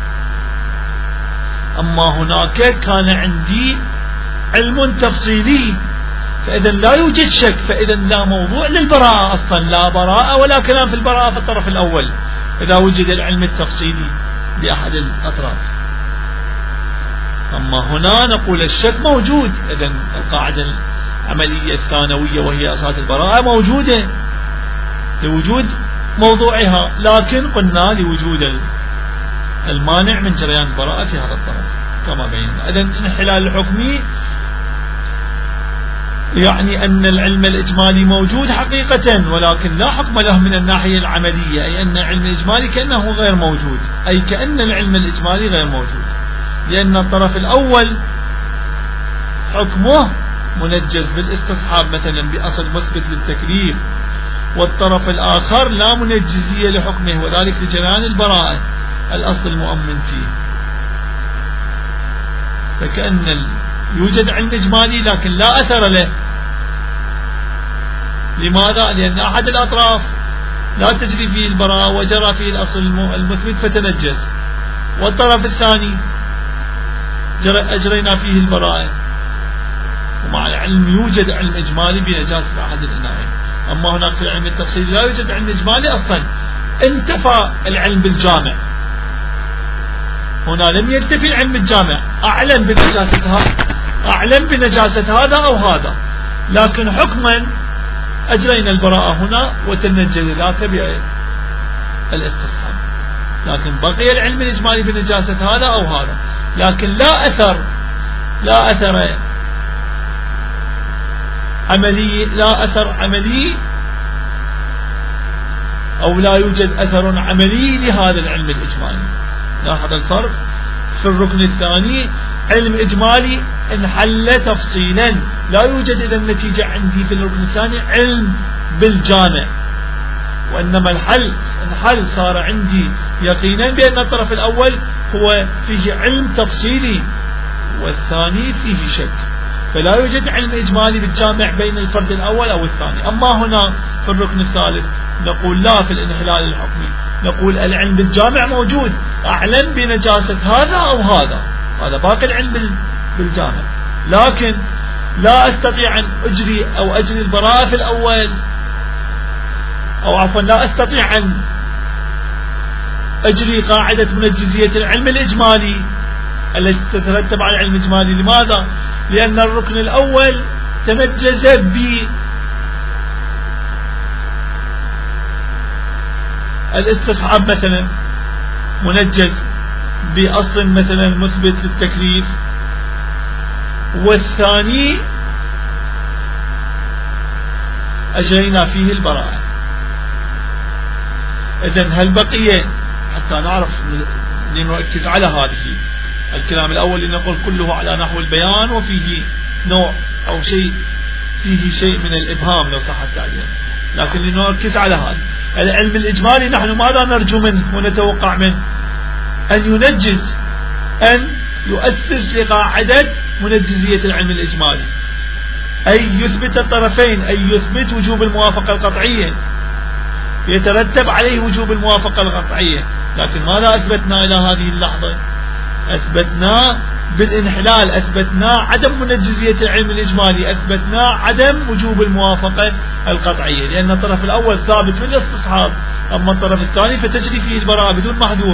أما هناك كان عندي علم تفصيلي فإذا لا يوجد شك، فإذا لا موضوع للبراءة أصلا، لا براءة ولا كلام في البراءة في الطرف الأول إذا وجد العلم التفصيلي بأحد الأطراف. أما هنا نقول الشك موجود، إذا القاعدة العملية الثانوية وهي أساس البراءة موجودة لوجود موضوعها، لكن قلنا لوجود المانع من جريان البراءة في هذا الطرف كما بينا. إذن الانحلال الحكمي يعني أن العلم الإجمالي موجود حقيقة ولكن لا حكم له من الناحية العملية، أي أن العلم الإجمالي كأنه غير موجود، أي كأن العلم الإجمالي غير موجود، لأن الطرف الأول حكمه منجز بالاستصحاب مثلا بأصل مثبت للتكليف، والطرف الآخر لا منجزية لحكمه وذلك لجريان البراءة الأصل المؤمن فيه. فكأن يوجد علم إجمالي لكن لا أثر له. لماذا؟ لأن أحد الأطراف لا تجري فيه البراءة وجرى فيه الأصل المثبت فتنجز، والطرف الثاني أجرينا فيه البراءة، ومع العلم يوجد علم إجمالي بنجاسة أحد الإناءين. أما هناك في العلم التفصيلي لا يوجد علم إجمالي أصلا، انتفى العلم بالجامع. هنا لم ينتفي العلم بالجامع، أعلم بنجاسة هذا أو هذا، لكن حكما أجرينا البراءة هنا وتنجز ذاك بالاستصحاب، لكن بقي العلم الإجمالي بنجاسة هذا أو هذا، لكن لا أثر عملي، لا أثر عملي أو لا يوجد أثر عملي لهذا العلم الإجمالي. لاحظ الفرق في الركن الثاني، علم إجمالي انحل تفصيلا، لا يوجد إذا النتيجة عندي في الركن الثاني علم بالجامع، وإنما الحل صار عندي يقينا بأن الطرف الأول هو فيه علم تفصيلي والثاني فيه شك، فلا يوجد علم إجمالي بالجامع بين الفرد الأول أو الثاني. أما هنا في الركن الثالث نقول لا، في الانحلال الحكمي نقول العلم بالجامع موجود، أعلم بنجاسة هذا أو هذا باقي العلم بالجامع، لكن لا أستطيع أن أجري البراءة في الأول، أو عفوا لا أستطيع أن أجري قاعدة منجزية العلم الإجمالي التي تترتب على العلم الإجمالي. لماذا؟ لأن الركن الأول تنجز بالاستصحاب مثلا، منجز بأصل مثلا مثبت للتكليف، والثاني أجرينا فيه البراءة. إذن هل بقي حتى نعرف لنركز على هذه الكلام الأول لنقول كله على نحو البيان وفيه نوع أو شيء فيه شيء من الإبهام لو صح التعبير، لكن لنركز على هذا العلم الإجمالي. نحن ماذا نرجو منه ونتوقع منه؟ أن ينجز، أن يؤسس لقاعدة منجزية العلم الإجمالي، أي يثبت الطرفين، أي يثبت وجوب الموافقة القطعية، يترتب عليه وجوب الموافقة القطعية. لكن ماذا أثبتنا إلى هذه اللحظة؟ أثبتنا بالانحلال، أثبتنا عدم منجزية العلم الإجمالي، أثبتنا عدم وجوب الموافقة القطعية، لأن الطرف الأول ثابت في الاستصحاب، أما الطرف الثاني فتجري فيه البراءة بدون محذور.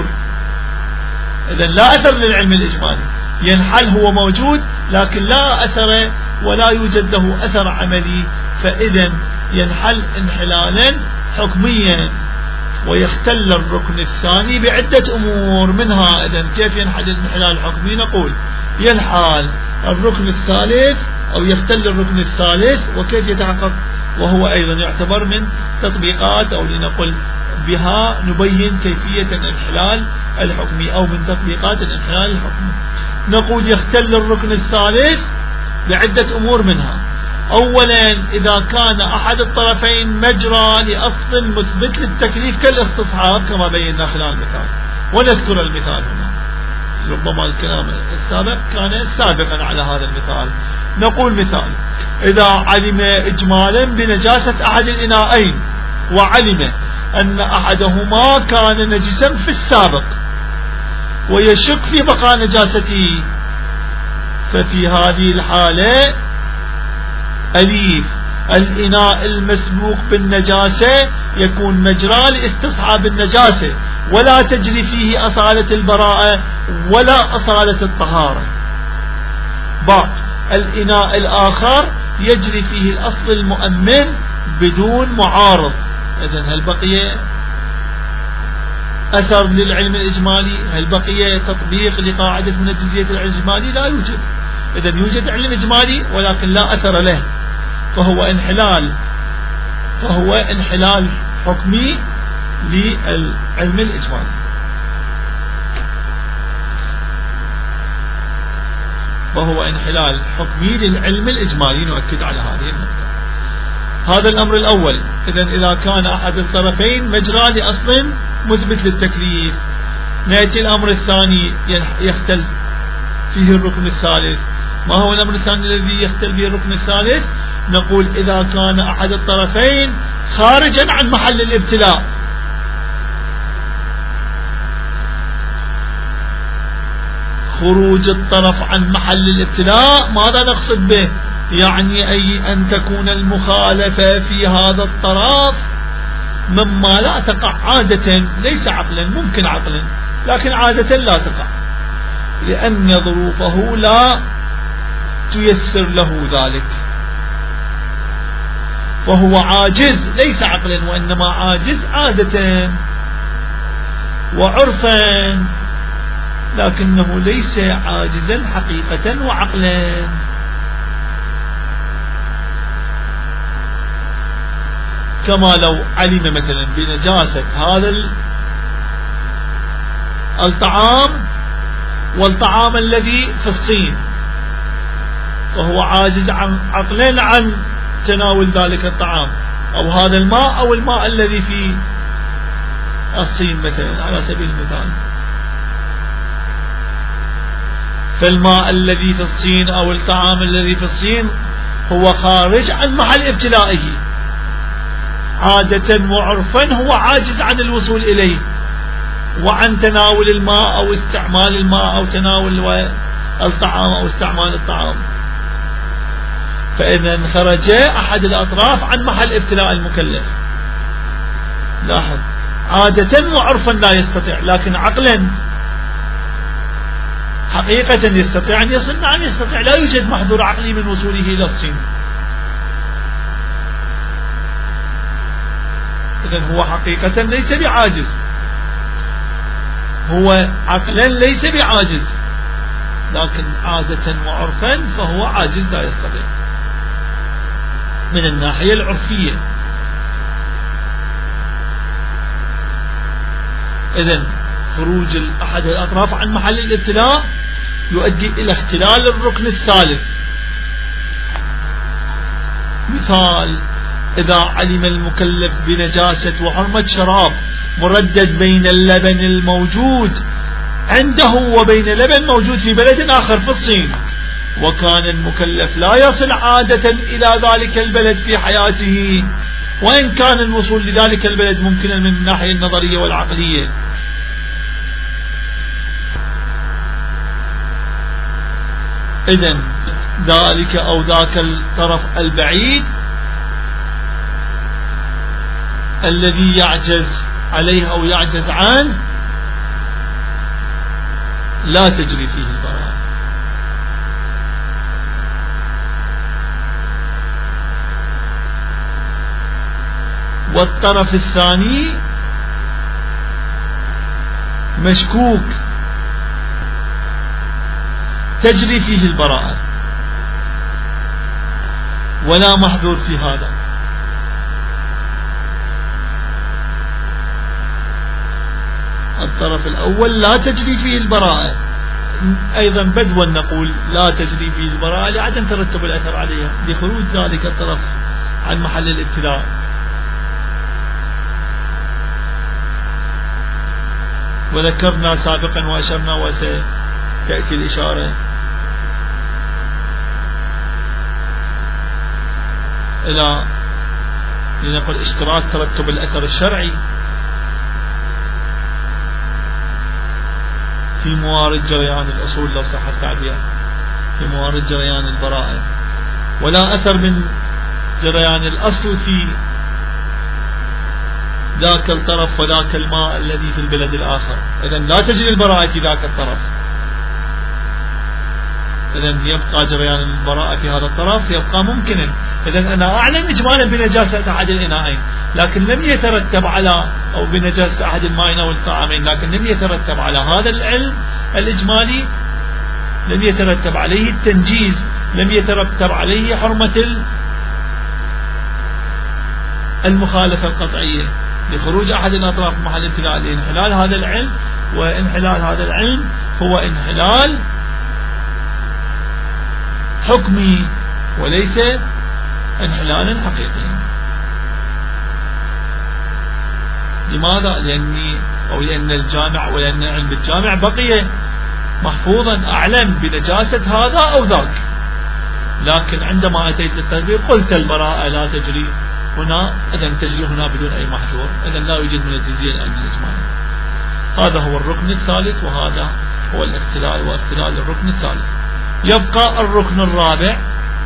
إذن لا أثر للعلم الإجمالي، ينحل هو موجود لكن لا أثر ولا يوجد له أثر عملي، فإذن ينحل انحلالا حكميا. ويختل الركن الثاني بعدة أمور، منها إذن كيف ينحل الانحلال الحكمي؟ نقول ينحل الركن الثالث أو يختل الركن الثالث، وكيف يتحقق؟ وهو أيضا يعتبر من تطبيقات أو لنقل بها نبين كيفية الانحلال الحكمي أو من تطبيقات الانحلال الحكمي. نقول يختل الركن الثالث بعدة أمور، منها أولا إذا كان أحد الطرفين مجرى لأصل مثبت للتكليف كالاستصحاب كما بينا خلال المثال، ونذكر المثال هنا، ربما الكلام السابق كان سابقا على هذا المثال. نقول مثال: إذا علم إجمالا بنجاسة أحد الإناءين وعلم أن أحدهما كان نجسا في السابق ويشك في بقاء نجاسته، ففي هذه الحالة أليف الإناء المسبوق بالنجاسة يكون مجرى لاستصحاب النجاسة، ولا تجري فيه أصالة البراءة ولا أصالة الطهارة. الإناء الآخر يجري فيه الأصل المؤمن بدون معارض. إذن هل بقي أثر للعلم الإجمالي؟ هل بقي تطبيق لقاعدة منجزية العلم الإجمالي؟ لا يوجد. إذن يوجد علم إجمالي ولكن لا أثر له، فهو انحلال حكمي للعلم الإجمالي. وهو انحلال حكمي للعلم الإجمالي، نؤكد على هذه النقطة. هذا الأمر الأول. إذن إذا كان أحد الطرفين مجرى لأصل مثبت للتكليف. نأتي الأمر الثاني يختل فيه الركن الثالث. ما هو الأمر الثاني الذي يختل به الركن الثالث؟ نقول إذا كان أحد الطرفين خارجا عن محل الابتلاء. خروج الطرف عن محل الابتلاء ماذا نقصد به؟ يعني أي أن تكون المخالفة في هذا الطرف مما لا تقع عادة، ليس عقلا، ممكن عقلا لكن عادة لا تقع، لأن ظروفه لا تيسر له ذلك، وهو عاجز ليس عقلا وإنما عاجز عادة وعرفا، لكنه ليس عاجزا حقيقة وعقلا. كما لو علم مثلا بنجاسة هذا الطعام والطعام الذي في الصين، فهو عاجز عقلا عن تناول ذلك الطعام أو هذا الماء أو الماء الذي في الصين مثلا على سبيل المثال. فالماء الذي في الصين أو الطعام الذي في الصين هو خارج عن محل ابتلائه عادة وعرفا، هو عاجز عن الوصول إليه وعن تناول الماء أو استعمال الماء أو تناول الطعام أو استعمال الطعام. فإذا خرج أحد الأطراف عن محل ابتلاء المكلف. لاحظ، عادة وعرفا لا يستطيع، لكن عقلا حقيقة يستطيع أن يصل. نعم يستطيع، لا يوجد محظور عقلي من وصوله إلى الصين. إذن هو حقيقة ليس بعاجز، هو عقلا ليس بعاجز، لكن عادة وعرفا فهو عاجز لا يستطيع من الناحية العرفية. إذن خروج أحد الأطراف عن محل الابتلاء يؤدي إلى اختلال الركن الثالث. مثال: إذا علم المكلف بنجاسة وحرمة شراب مردد بين اللبن الموجود عنده وبين لبن موجود في بلد آخر في الصين، وكان المكلف لا يصل عادة إلى ذلك البلد في حياته، وإن كان الوصول لذلك البلد ممكنا من الناحية النظرية والعقلية. إذن ذلك أو ذاك الطرف البعيد الذي يعجز عليه أو يعجز عنه لا تجري فيه البراءة. والطرف الثاني مشكوك تجري فيه البراءة ولا محذور في هذا. الطرف الأول لا تجري فيه البراءة، أيضا بدوا نقول لا تجري فيه البراءة لعدم ترتب الأثر عليها لخروج ذلك الطرف عن محل الابتلاء. وذكرنا سابقا وأشرنا وستأتي الإشارة إلى لنقل اشتراك ترتب الأثر الشرعي في موارد جريان الأصول لو صح التعبير، في موارد جريان البراءة، ولا أثر من جريان الأصل في ذاك الطرف وذاك الماء الذي في البلد الآخر. إذن لا تجري البراءة في ذاك الطرف، إذن يبقى جريان البراءة في هذا الطرف يبقى ممكنا. إذن أنا أعلم إجمالا بنجاسة أحد الإناءين، لكن لم يترتب على أو بنجاسة أحد المائين أو الطعامين، لكن لم يترتب على هذا العلم الإجمالي، لم يترتب عليه التنجيز، لم يترتب عليه حرمة المخالفة القطعية لخروج أحد الأطراف محل ابتلاء لانحلال هذا العلم. وانحلال هذا العلم هو انحلال حكمي وليس انحلالا حقيقيا. لماذا؟ لأن الجامع ولأن علم الجامع بقي محفوظا أعلم بنجاسة هذا أو ذاك، لكن عندما أتيت للتدبير قلت البراءة لا تجري هنا، إذن تجري هنا بدون أي محجور، إذن لا يوجد من الجزئية العلم الإجمالي. هذا هو الركن الثالث، وهذا هو الاختلال واختلال الركن الثالث. يبقى الركن الرابع،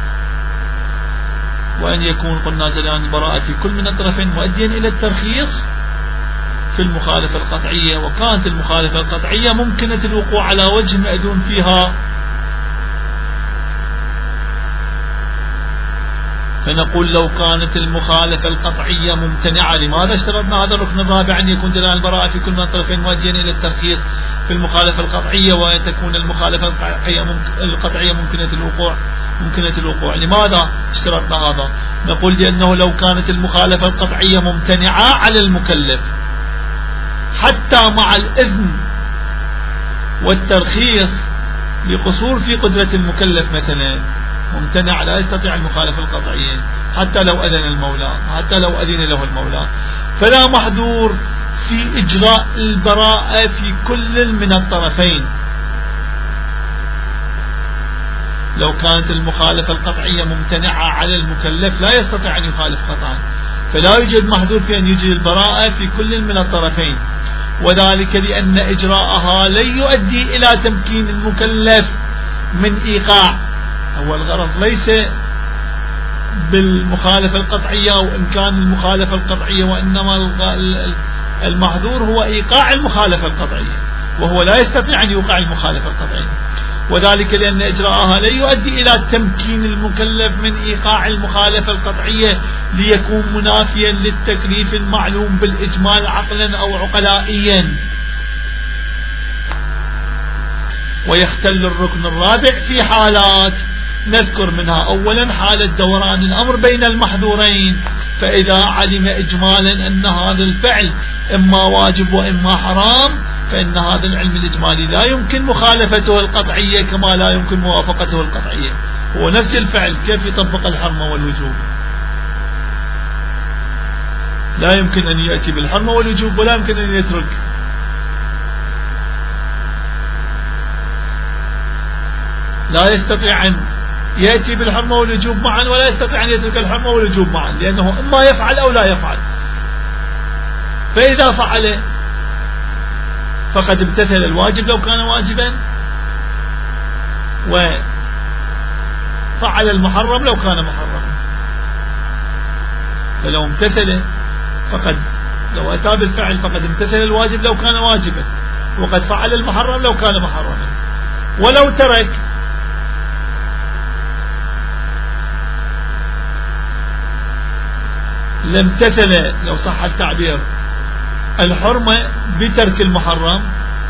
وأن يكون قلنا جريان البراءة في كل من الطرفين مؤديا إلى الترخيص في المخالفة القطعية، وكانت المخالفة القطعية ممكنة الوقوع على وجه مأذون فيها فنقول لو كانت المخالفة القطعية ممتنعة، لماذا اشترطنا هذا الركن الرابع أن يكون دلالة البراءة في كل من الطرفين موجها إلى الترخيص في المخالفة القطعية، وتكون المخالفة القطعية ممكنة الوقوع. لماذا اشترطنا هذا؟ نقول لأنه لو كانت المخالفة القطعية ممتنعة على المكلف حتى مع الإذن والترخيص بقصور في قدرة المكلف مثلا، ممتنع لا يستطيع المخالفة القطعية حتى لو أذن له المولى، فلا محذور في إجراء البراءة في كل من الطرفين. لو كانت المخالفة القطعية ممتنعة على المكلف لا يستطيع أن يخالف قطعا، فلا يوجد محذور في أن يجري البراءة في كل من الطرفين، وذلك لأن إجراءها لن يؤدي إلى تمكين المكلف من إيقاع. هو الغرض ليس بالمخالفة القطعية وإمكان المخالفة القطعية، وإنما المحذور هو إيقاع المخالفة القطعية، وهو لا يستطيع أن يوقع المخالفة القطعية، وذلك لأن إجراءها لا يؤدي إلى تمكين المكلف من إيقاع المخالفة القطعية ليكون منافيا للتكليف المعلوم بالإجمال عقلا أو عقلائيا. ويختل الركن الرابع في حالات نذكر منها أولا حالة دوران الأمر بين المحذورين، فإذا علم إجمالا أن هذا الفعل إما واجب وإما حرام، فإن هذا العلم الإجمالي لا يمكن مخالفته القطعية كما لا يمكن موافقته القطعية. هو نفس الفعل كيف يطبق الحرمة والوجوب؟ لا يمكن أن يأتي بالحرمة والوجوب ولا يمكن أن يترك. لا يستطيع أن يأتي بالحرمة والوجوب معا ولا يستطيع أن يترك الحرمة والوجوب معا، لأنه إما يفعل أو لا يفعل. فإذا فعل فقد امتثل الواجب لو كان واجبا، وفعل المحرم لو كان محرما. فلو امتثل لو أتى بالفعل فقد امتثل الواجب لو كان واجبا، وقد فعل المحرم لو كان محرما. ولو ترك لامتثل، لو صح التعبير، الحرمة بترك المحرم،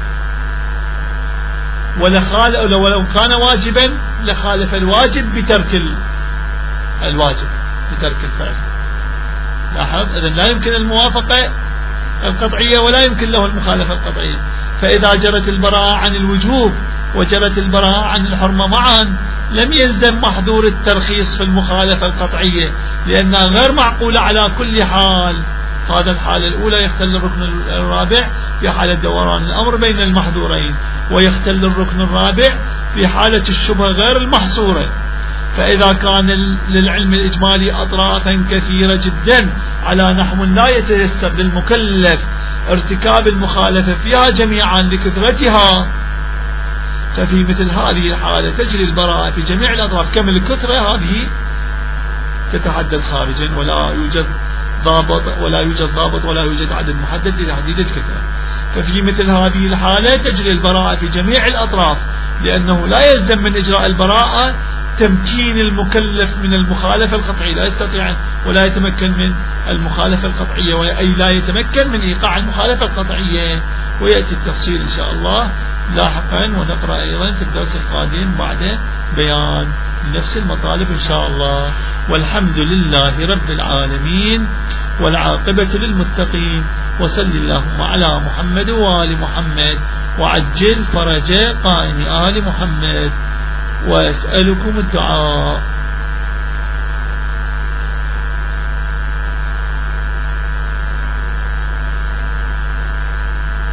ولو كان واجبا لخالف الواجب بترك الواجب، بترك الفعل. لاحظ، إذن لا يمكن الموافقة القطعية ولا يمكن له المخالفة القطعية. فإذا جرت البراءة عن الوجوب وجرت البراءة عن الحرمة معا لم يلزم محذور الترخيص في المخالفة القطعية، لأنها غير معقولة على كل حال. هذا الحالة الأولى يختل الركن الرابع في حالة دوران الأمر بين المحذورين، ويختل الركن الرابع في حالة الشبهة غير المحصورة. فإذا كان للعلم الإجمالي أطرافا كثيرة جدا على نحو لا يتيسر للمكلف ارتكاب المخالفة فيها جميعا لكثرتها، ففي مثل هذه الحالة تجري البراءة في جميع الأطراف. كم الكثرة هذه تتحدد خارجا، ولا يوجد ضابط ولا يوجد عدد محدد لتحديد الكثرة. ففي مثل هذه الحالة تجري البراءة في جميع الأطراف، لأنه لا يلزم من إجراء البراءة تمكين المكلف من المخالفة القطعية، لا يستطيع ولا يتمكن من المخالفة القطعية، أي لا يتمكن من إيقاع المخالفة القطعية. ويأتي التفصيل إن شاء الله لاحقا، ونقرأ أيضا في الدرس القادم بعد بيان نفس المطالب إن شاء الله. والحمد لله رب العالمين، والعاقبة للمتقين، وصل اللهم على محمد وآل محمد، وعجل فرج قائم آل محمد، وأسألكم الدعاء.